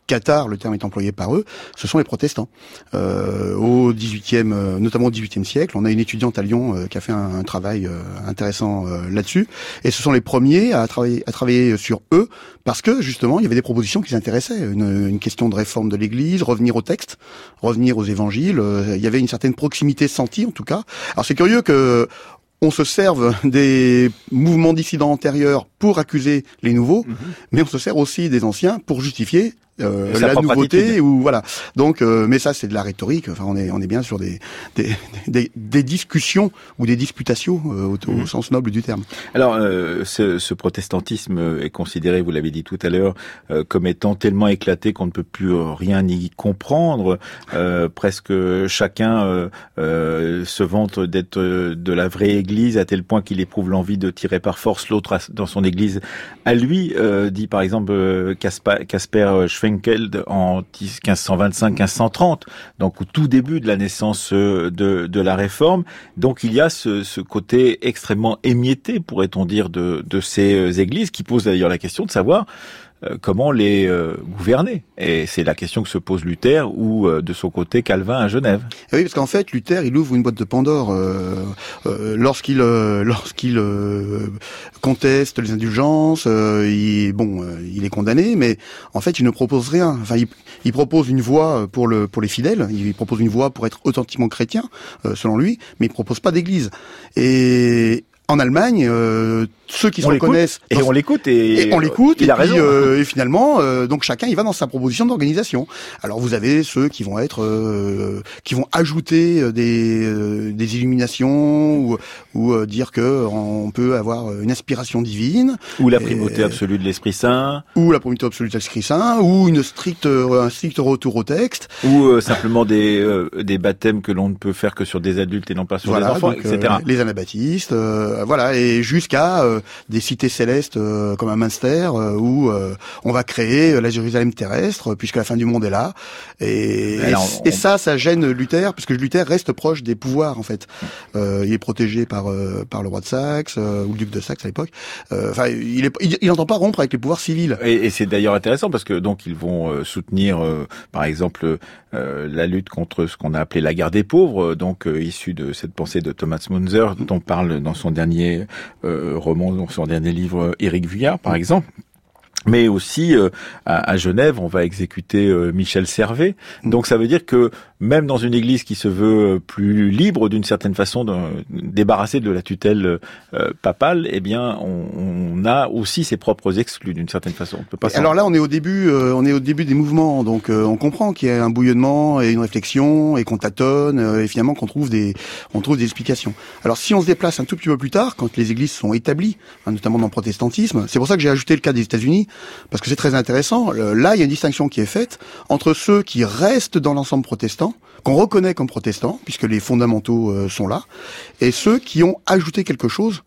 cathare, le terme est employé par eux, ce sont les protestants. Euh, au dix-huitième, euh, notamment au dix-huitième siècle, on a une étudiante à Lyon euh, qui a fait un, un travail euh, intéressant euh, là-dessus, et ce sont les premiers à travailler, à travailler sur eux, parce que justement, il y avait des propositions qui les intéressaient, une, une question de réforme de l'Église, revenir au texte, revenir aux évangiles, euh, il y avait une certaine proximité sentie en tout cas. Alors c'est curieux que on se serve des mouvements dissidents antérieurs pour accuser les nouveaux, mmh. mais on se sert aussi des anciens pour justifier Euh, la nouveauté attitude. Ou voilà. Donc, euh, mais ça c'est de la rhétorique. Enfin, on est on est bien sur des des des, des discussions ou des disputations euh, au, au mmh. sens noble du terme. Alors, euh, ce, ce protestantisme est considéré, vous l'avez dit tout à l'heure, euh, comme étant tellement éclaté qu'on ne peut plus rien y comprendre. Euh, presque chacun euh, euh, se vante d'être de la vraie Église à tel point qu'il éprouve l'envie de tirer par force l'autre dans son Église à lui. Euh, dit par exemple Casper Casper Schwenkeld en quinze cent vingt-cinq quinze cent trente, donc au tout début de la naissance de, de la Réforme. Donc il y a ce, ce côté extrêmement émietté, pourrait-on dire, de, de ces églises, qui pose d'ailleurs la question de savoir euh, comment les euh, gouverner. Et c'est la question que se pose Luther ou euh, de son côté Calvin à Genève. Et oui, parce qu'en fait, Luther, il ouvre une boîte de Pandore euh, euh, lorsqu'il euh, lorsqu'il euh, conteste les indulgences. Euh, il, bon, euh, il est condamné, mais en fait, il ne propose rien. Enfin, il, il propose une voie pour le pour les fidèles. Il propose une voie pour être authentiquement chrétien, euh, selon lui, mais il propose pas d'église. Et en Allemagne, euh, ceux qui se reconnaissent et on l'écoute et, et on l'écoute il et a puis raison. Euh, et finalement euh, donc chacun il va dans sa proposition d'organisation. Alors vous avez ceux qui vont être euh, qui vont ajouter des euh, des illuminations ou ou euh, dire que on peut avoir une inspiration divine ou la primauté et, absolue de l'Esprit Saint ou la primauté absolue de l'Esprit Saint ou une stricte un strict retour au texte ou euh, simplement des euh, des baptêmes que l'on ne peut faire que sur des adultes et non pas sur voilà, des enfants, donc, et cetera. Euh, les anabaptistes, euh, voilà, et jusqu'à euh, des cités célestes euh, comme à Münster euh, où euh, on va créer la Jérusalem terrestre puisque la fin du monde est là. Et, Alors, et, on... et ça, ça gêne Luther parce que Luther reste proche des pouvoirs en fait. Euh, il est protégé par euh, par le roi de Saxe euh, ou le duc de Saxe à l'époque. Enfin, euh, il est il, il entend pas rompre avec les pouvoirs civils. Et, et c'est d'ailleurs intéressant parce que donc ils vont euh, soutenir euh, par exemple euh, la lutte contre ce qu'on a appelé la guerre des pauvres, donc euh, issue de cette pensée de Thomas Munzer dont parle dans son dernier euh, roman, dans son dernier livre Éric Vuillard par exemple. Mais aussi euh, à, à Genève, on va exécuter euh, Michel Servet. Donc ça veut dire que même dans une église qui se veut plus libre d'une certaine façon, de, débarrassée de la tutelle euh, papale, eh bien on, on a aussi ses propres exclus d'une certaine façon. On peut pas Alors là, on est au début, euh, on est au début des mouvements, donc euh, on comprend qu'il y a un bouillonnement et une réflexion et qu'on tâtonne euh, et finalement qu'on trouve des, on trouve des explications. Alors si on se déplace un tout petit peu plus tard, quand les églises sont établies, hein, notamment dans le protestantisme, c'est pour ça que j'ai ajouté le cas des États-Unis. Parce que c'est très intéressant. Là, il y a une distinction qui est faite entre ceux qui restent dans l'ensemble protestant, qu'on reconnaît comme protestants, puisque les fondamentaux euh, sont là, et ceux qui ont ajouté quelque chose.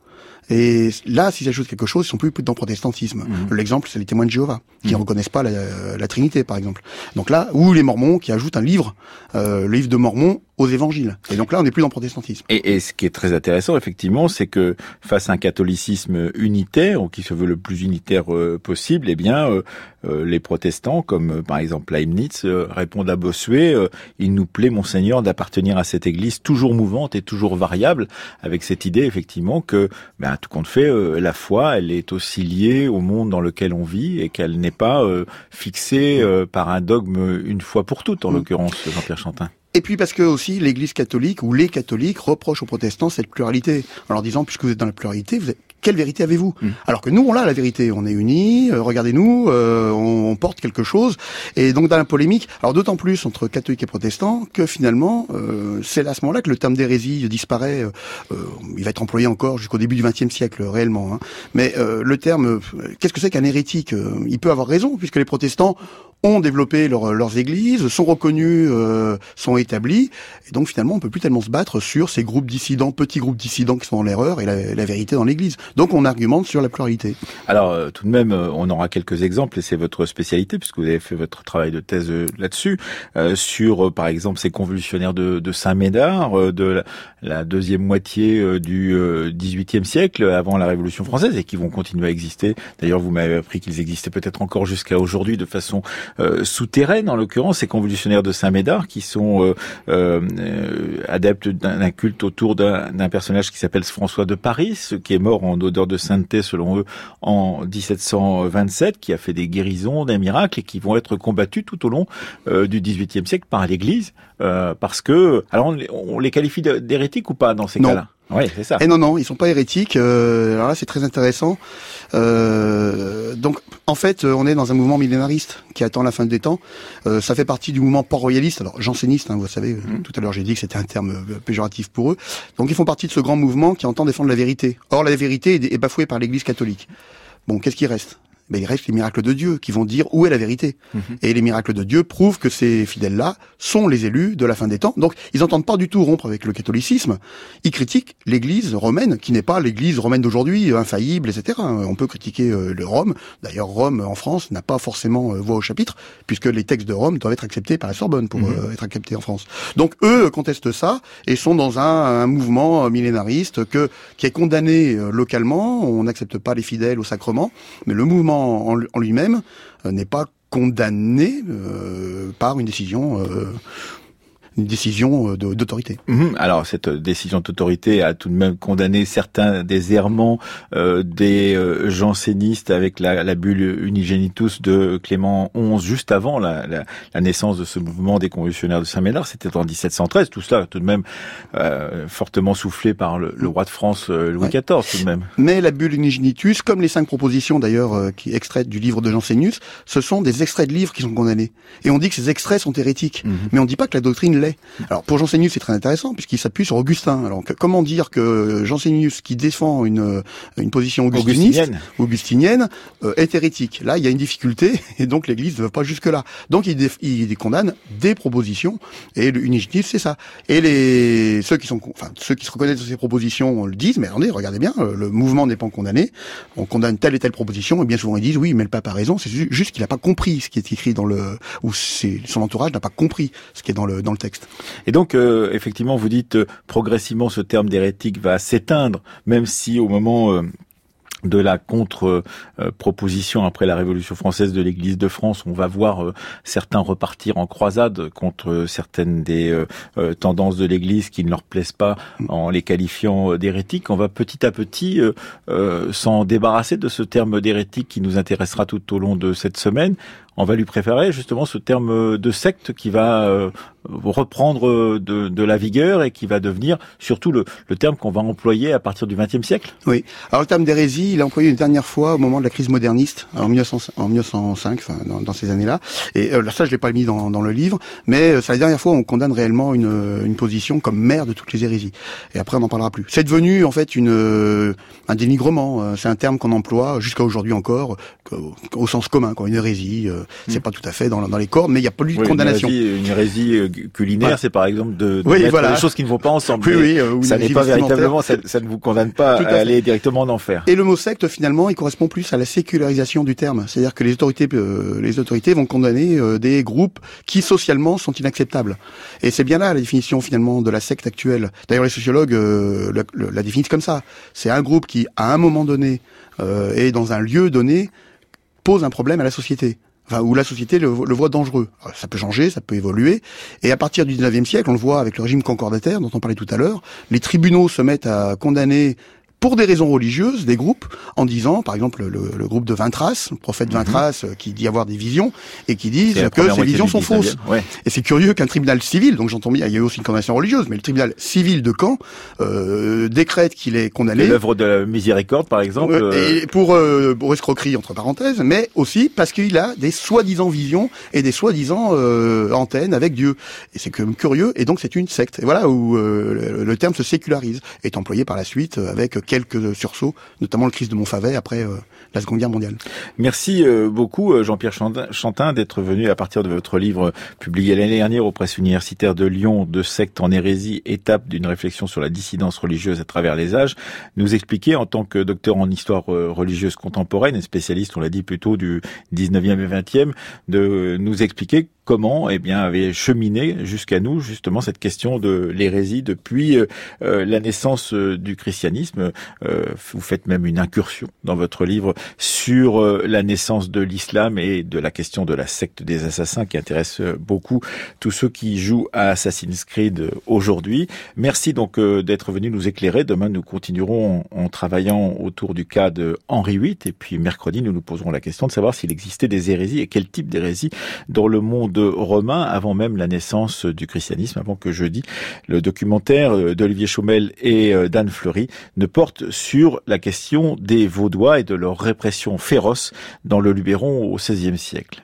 Et là, s'ils ajoutent quelque chose, ils sont plus dans le protestantisme. Mmh. L'exemple, c'est les témoins de Jéhovah, qui mmh. reconnaissent pas la, la Trinité, par exemple. Donc là, ou les Mormons qui ajoutent un livre, euh, le livre de Mormon aux évangiles. Et donc là, on n'est plus dans le protestantisme. Et, et ce qui est très intéressant, effectivement, c'est que face à un catholicisme unitaire, ou qui se veut le plus unitaire euh, possible, eh bien, euh, euh, les protestants, comme euh, par exemple Leibniz, euh, répondent à Bossuet, euh, il nous plaît, Monseigneur, d'appartenir à cette Église toujours mouvante et toujours variable, avec cette idée, effectivement, que, ben, tout compte fait, euh, la foi, elle est aussi liée au monde dans lequel on vit, et qu'elle n'est pas euh, fixée euh, par un dogme une fois pour toutes, en mmh. l'occurrence, Jean-Pierre Chantin. Et puis parce que aussi l'Église catholique ou les catholiques reprochent aux protestants cette pluralité, en leur disant puisque vous êtes dans la pluralité, vous êtes... quelle vérité avez-vous ? mmh. Alors que nous, on a la vérité, on est unis, euh, regardez-nous, euh, on, on porte quelque chose. Et donc dans la polémique, alors d'autant plus entre catholiques et protestants, que finalement, euh, c'est à ce moment-là que le terme d'hérésie disparaît. Euh, il va être employé encore jusqu'au début du vingtième siècle, réellement. Hein. Mais euh, le terme, euh, qu'est-ce que c'est qu'un hérétique ? Il peut avoir raison, puisque les protestants ont développé leur, leurs églises, sont reconnus, euh, sont établis, et donc finalement on peut plus tellement se battre sur ces groupes dissidents, petits groupes dissidents qui sont dans l'erreur et la, la vérité dans l'église. Donc on argumente sur la pluralité. Alors euh, tout de même, euh, on aura quelques exemples, et c'est votre spécialité, puisque vous avez fait votre travail de thèse euh, là-dessus, euh, sur euh, par exemple ces convulsionnaires de, de Saint-Médard, euh, de la, la deuxième moitié euh, du euh, dix-huitième siècle, avant la Révolution française, et qui vont continuer à exister. D'ailleurs, vous m'avez appris qu'ils existaient peut-être encore jusqu'à aujourd'hui de façon euh, souterraine, en l'occurrence, ces convulsionnaires de Saint-Médard, qui sont euh, euh, adeptes d'un, d'un culte autour d'un, d'un personnage qui s'appelle François de Paris, qui est mort en odeur de sainteté, selon eux, en dix-sept cent vingt-sept, qui a fait des guérisons, des miracles, et qui vont être combattus tout au long euh, du dix-huitième siècle par l'Église, euh, parce que... Alors, on, on les qualifie d'hérétiques ou pas dans ces non. cas-là? Oui, c'est ça. Et non, non, ils sont pas hérétiques. Euh, alors là, c'est très intéressant. Euh, donc, en fait, on est dans un mouvement millénariste qui attend la fin des temps. Euh, ça fait partie du mouvement port-royaliste, alors janséniste, hein, vous savez, mmh. tout à l'heure j'ai dit que c'était un terme péjoratif pour eux. Donc, ils font partie de ce grand mouvement qui entend défendre la vérité. Or, la vérité est, est bafouée par l'Église catholique. Bon, qu'est-ce qui reste? Ben, il reste les miracles de Dieu qui vont dire où est la vérité. Mmh. Et les miracles de Dieu prouvent que ces fidèles-là sont les élus de la fin des temps. Donc, ils n'entendent pas du tout rompre avec le catholicisme. Ils critiquent l'Église romaine, qui n'est pas l'Église romaine d'aujourd'hui, infaillible, et cetera. On peut critiquer euh, le Rome. D'ailleurs, Rome, en France, n'a pas forcément euh, voix au chapitre, puisque les textes de Rome doivent être acceptés par la Sorbonne pour mmh. euh, être acceptés en France. Donc, eux contestent ça et sont dans un, un mouvement millénariste que, qui est condamné euh, localement. On n'accepte pas les fidèles au sacrement, mais le mouvement en, en lui-même euh, n'est pas condamné euh, par une décision euh, une décision de, d'autorité. Mmh. Alors cette décision d'autorité a tout de même condamné certains des errements euh, des euh, jansénistes avec la, la bulle Unigenitus de Clément onze, juste avant la, la, la naissance de ce mouvement des convulsionnaires de Saint-Médard. C'était en dix-sept cent treize. Tout cela tout de même euh, fortement soufflé par le, le roi de France euh, Louis ouais. quatorze tout de même. Mais la bulle Unigenitus, comme les cinq propositions d'ailleurs euh, qui extraites du livre de Jansénius, ce sont des extraits de livres qui sont condamnés. Et on dit que ces extraits sont hérétiques, mmh. mais on dit pas que la doctrine l'est. Alors pour Jansénius, c'est très intéressant puisqu'il s'appuie sur Augustin. Alors que, comment dire que Jansénius, qui défend une une position augustiniste, augustinienne, augustinienne euh, est hérétique? Là, il y a une difficulté et donc l'Église ne va pas jusque là. Donc il, déf, il condamne des propositions et l'unigénisme, c'est ça. Et les ceux qui sont, enfin ceux qui se reconnaissent de ces propositions le disent, mais attendez, regardez bien, le mouvement n'est pas condamné. On condamne telle et telle proposition et bien souvent ils disent oui, mais le pape a raison. C'est juste qu'il n'a pas compris ce qui est écrit dans le, ou c'est, son entourage n'a pas compris ce qui est dans le dans le texte. Et donc, euh, effectivement, vous dites euh, progressivement ce terme d'hérétique va s'éteindre, même si au moment euh, de la contre-proposition après la Révolution française de l'Église de France, on va voir euh, certains repartir en croisade contre euh, certaines des euh, euh, tendances de l'Église qui ne leur plaisent pas en les qualifiant d'hérétiques. On va petit à petit euh, euh, s'en débarrasser de ce terme d'hérétique qui nous intéressera tout au long de cette semaine. On va lui préférer justement ce terme de secte qui va euh, reprendre de, de la vigueur et qui va devenir surtout le, le terme qu'on va employer à partir du vingtième siècle. Oui. Alors le terme d'hérésie, il est employé une dernière fois au moment de la crise moderniste, en mille neuf cent cinq, enfin dans, dans ces années-là. Et euh, ça, je l'ai pas mis dans, dans le livre, mais euh, c'est la dernière fois où on condamne réellement une, une position comme mère de toutes les hérésies. Et après, on n'en parlera plus. C'est devenu en fait une euh, un dénigrement. C'est un terme qu'on emploie jusqu'à aujourd'hui encore, au, au sens commun, quoi. Une hérésie. Euh, C'est mmh. pas tout à fait dans, dans les corps, mais il n'y a pas eu de oui, condamnation. Une hérésie, une hérésie culinaire, ouais. c'est par exemple de, de oui, mettre voilà. des choses qui ne vont pas ensemble. Oui, oui, euh, ça n'est pas véritablement, ça, ça ne vous condamne pas à, à aller directement en enfer. Et le mot secte, finalement, il correspond plus à la sécularisation du terme. C'est-à-dire que les autorités, euh, les autorités vont condamner euh, des groupes qui socialement sont inacceptables. Et c'est bien là la définition finalement de la secte actuelle. D'ailleurs, les sociologues euh, la, la définissent comme ça. C'est un groupe qui, à un moment donné, euh, et dans un lieu donné, pose un problème à la société. Enfin, où la société le, le voit dangereux. Alors, ça peut changer, ça peut évoluer. Et à partir du dix-neuvième siècle, on le voit avec le régime concordataire dont on parlait tout à l'heure, les tribunaux se mettent à condamner pour des raisons religieuses, des groupes, en disant, par exemple, le, le groupe de Vintras, le prophète mmh. Vintras, qui dit avoir des visions, et qui disent que ces visions sont fausses. Ouais. Et c'est curieux qu'un tribunal civil, donc j'entends bien, il y a eu aussi une condamnation religieuse, mais le tribunal civil de Caen euh, décrète qu'il est condamné. C'est l'œuvre de la miséricorde, par exemple. Euh, et pour, euh, pour escroquerie, entre parenthèses, mais aussi parce qu'il a des soi-disant visions et des soi-disant euh, antennes avec Dieu. Et c'est quand même curieux, et donc c'est une secte. Et voilà où euh, le, le terme se sécularise, est employé par la suite avec quelques sursauts, notamment le Christ de Montfavet après euh, la Seconde Guerre mondiale. Merci euh, beaucoup Jean-Pierre Chantin d'être venu à partir de votre livre publié l'année dernière aux presses universitaires de Lyon, De secte en hérésie, étape d'une réflexion sur la dissidence religieuse à travers les âges, nous expliquer en tant que docteur en histoire religieuse contemporaine et spécialiste, on l'a dit plutôt, du dix-neuvième et vingtième, de nous expliquer comment, eh bien, avait cheminé jusqu'à nous, justement, cette question de l'hérésie depuis euh, la naissance euh, du christianisme. Euh, vous faites même une incursion dans votre livre sur euh, la naissance de l'islam et de la question de la secte des assassins qui intéresse beaucoup tous ceux qui jouent à Assassin's Creed aujourd'hui. Merci donc euh, d'être venu nous éclairer. Demain, nous continuerons en, en travaillant autour du cas de Henri huit et puis mercredi, nous nous poserons la question de savoir s'il existait des hérésies et quel type d'hérésie dans le monde romain avant même la naissance du christianisme, avant que jeudi, le documentaire d'Olivier Chaumel et d'Anne Fleury ne porte sur la question des Vaudois et de leur répression féroce dans le Luberon au seizième siècle.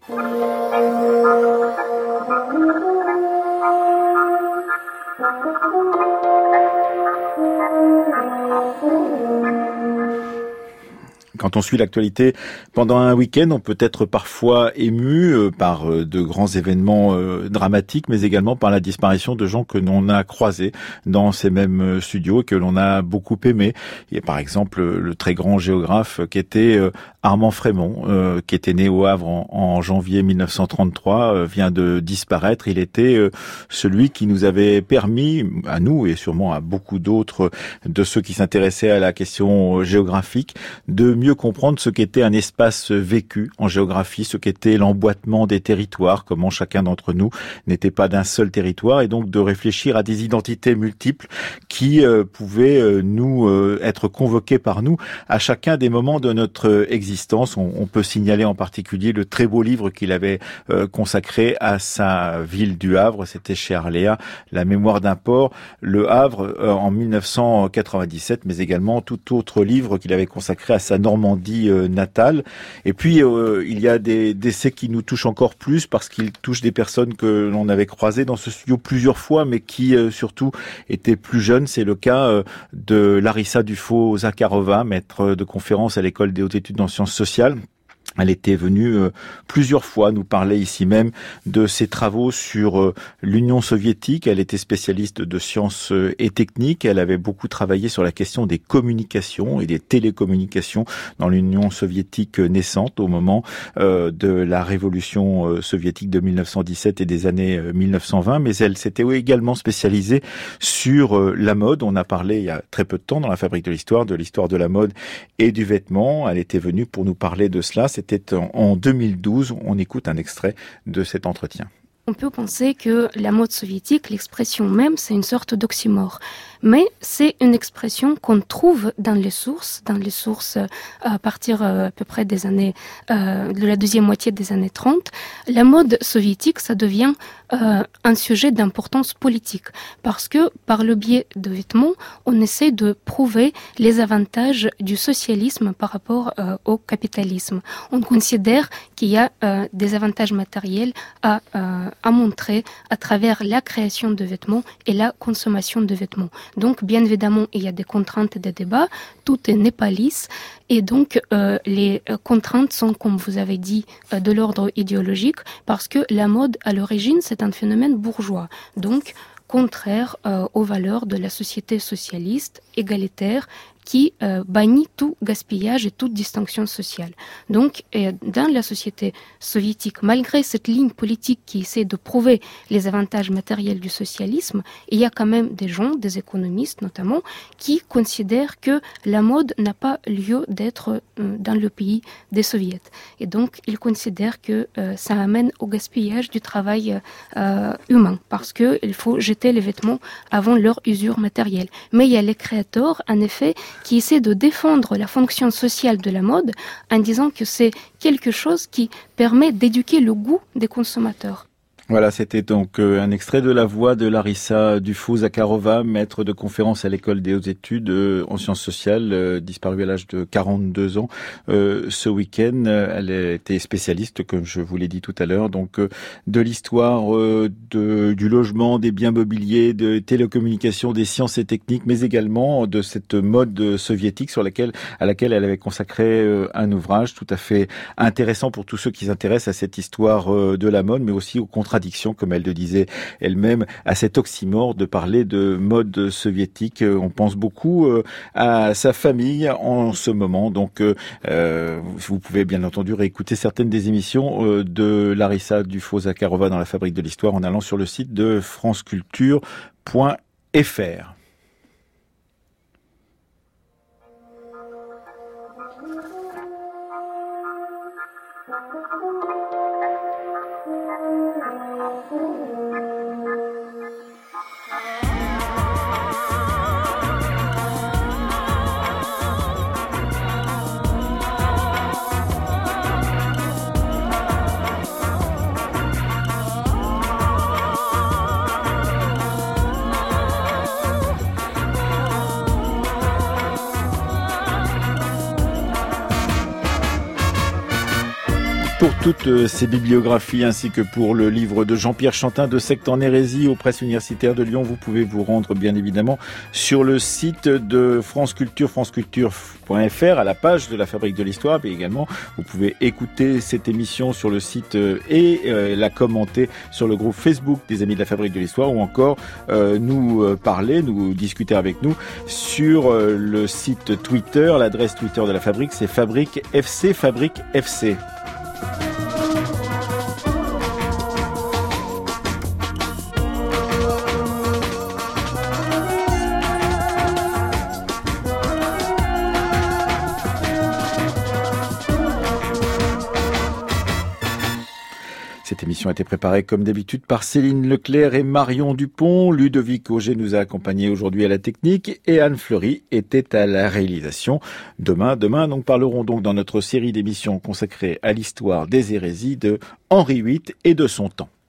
Quand on suit l'actualité pendant un week-end, on peut être parfois ému euh, par euh, de grands événements euh, dramatiques, mais également par la disparition de gens que l'on a croisés dans ces mêmes studios et que l'on a beaucoup aimés. Il y a par exemple le très grand géographe qui était euh, Armand Frémont, euh, qui était né au Havre en, en janvier mille neuf cent trente-trois, euh, vient de disparaître. Il était euh, celui qui nous avait permis, à nous et sûrement à beaucoup d'autres de ceux qui s'intéressaient à la question géographique, de mieux comprendre ce qu'était un espace vécu en géographie, ce qu'était l'emboîtement des territoires, comment chacun d'entre nous n'était pas d'un seul territoire, et donc de réfléchir à des identités multiples qui euh, pouvaient euh, nous euh, être convoquées par nous à chacun des moments de notre existence. On, on peut signaler en particulier le très beau livre qu'il avait euh, consacré à sa ville du Havre, c'était chez Arléa, La mémoire d'un port, le Havre euh, en mille neuf cent quatre-vingt-dix-sept, mais également tout autre livre qu'il avait consacré à sa Normandie euh, natale. Et puis euh, il y a des décès qui nous touchent encore plus parce qu'ils touchent des personnes que l'on avait croisées dans ce studio plusieurs fois, mais qui euh, surtout étaient plus jeunes. C'est le cas euh, de Larissa Dufaux-Zakharova, maître de conférence à l'école des hautes études en sciences sociales. Elle était venue euh, plusieurs fois nous parler ici même de ses travaux sur euh, l'Union soviétique. Elle était spécialiste de sciences euh, et techniques. Elle avait beaucoup travaillé sur la question des communications et des télécommunications dans l'Union soviétique naissante au moment euh, de la révolution euh, soviétique de mille neuf cent dix-sept et des années euh, mille neuf cent vingt. Mais elle s'était également spécialisée sur euh, la mode. On a parlé il y a très peu de temps dans la Fabrique de l'Histoire de l'histoire de la mode et du vêtement. Elle était venue pour nous parler de cela. C'était en deux mille douze. On écoute un extrait de cet entretien. On peut penser que la mode soviétique, l'expression même, c'est une sorte d'oxymore. Mais c'est une expression qu'on trouve dans les sources, dans les sources à partir à peu près des années, euh, de la deuxième moitié des années trente. La mode soviétique, ça devient euh, un sujet d'importance politique parce que par le biais de vêtements, on essaie de prouver les avantages du socialisme par rapport euh, au capitalisme. On considère qu'il y a euh, des avantages matériels à, euh, à montrer à travers la création de vêtements et la consommation de vêtements. Donc, bien évidemment, il y a des contraintes et des débats. Tout n'est pas lisse. Et donc, euh, les contraintes sont, comme vous avez dit, euh, de l'ordre idéologique, parce que la mode, à l'origine, c'est un phénomène bourgeois. Donc, contraire euh, aux valeurs de la société socialiste, égalitaire, qui euh, bannit tout gaspillage et toute distinction sociale. Donc, euh, dans la société soviétique, malgré cette ligne politique qui essaie de prouver les avantages matériels du socialisme, il y a quand même des gens, des économistes notamment, qui considèrent que la mode n'a pas lieu d'être euh, dans le pays des soviets. Et donc, ils considèrent que euh, ça amène au gaspillage du travail euh, humain, parce qu'il faut jeter les vêtements avant leur usure matérielle. Mais il y a les créateurs, en effet, qui essaie de défendre la fonction sociale de la mode en disant que c'est quelque chose qui permet d'éduquer le goût des consommateurs. Voilà, c'était donc un extrait de la voix de Larissa Dufaux-Zakharova, maître de conférence à l'école des hautes études en sciences sociales, disparue à l'âge de quarante-deux ans. Euh, ce week-end, elle était spécialiste, comme je vous l'ai dit tout à l'heure, donc de l'histoire de, du logement, des biens mobiliers, de télécommunications, des sciences et techniques, mais également de cette mode soviétique sur laquelle, à laquelle elle avait consacré un ouvrage tout à fait intéressant pour tous ceux qui s'intéressent à cette histoire de la mode, mais aussi aux contradictions contradiction, comme elle le disait elle-même, à cet oxymore de parler de mode soviétique. On pense beaucoup à sa famille en ce moment, donc euh, vous pouvez bien entendu réécouter certaines des émissions de Larissa Dufault-Zakharova dans la Fabrique de l'Histoire en allant sur le site de franceculture point f r. Pour toutes ces bibliographies ainsi que pour le livre de Jean-Pierre Chantin de Secte en hérésie aux presses universitaires de Lyon, vous pouvez vous rendre bien évidemment sur le site de France Culture, franceculture point f r, à la page de la Fabrique de l'Histoire, mais également vous pouvez écouter cette émission sur le site et euh, la commenter sur le groupe Facebook des Amis de la Fabrique de l'Histoire, ou encore euh, nous parler, nous discuter avec nous sur euh, le site Twitter. L'adresse Twitter de la Fabrique, c'est Fabrique F C, Fabrique F C. Cette émission a été préparée comme d'habitude par Céline Leclerc et Marion Dupont. Ludovic Auger nous a accompagnés aujourd'hui à la technique et Anne Fleury était à la réalisation. Demain, demain, nous parlerons donc dans notre série d'émissions consacrée à l'histoire des hérésies de Henri huit et de son temps.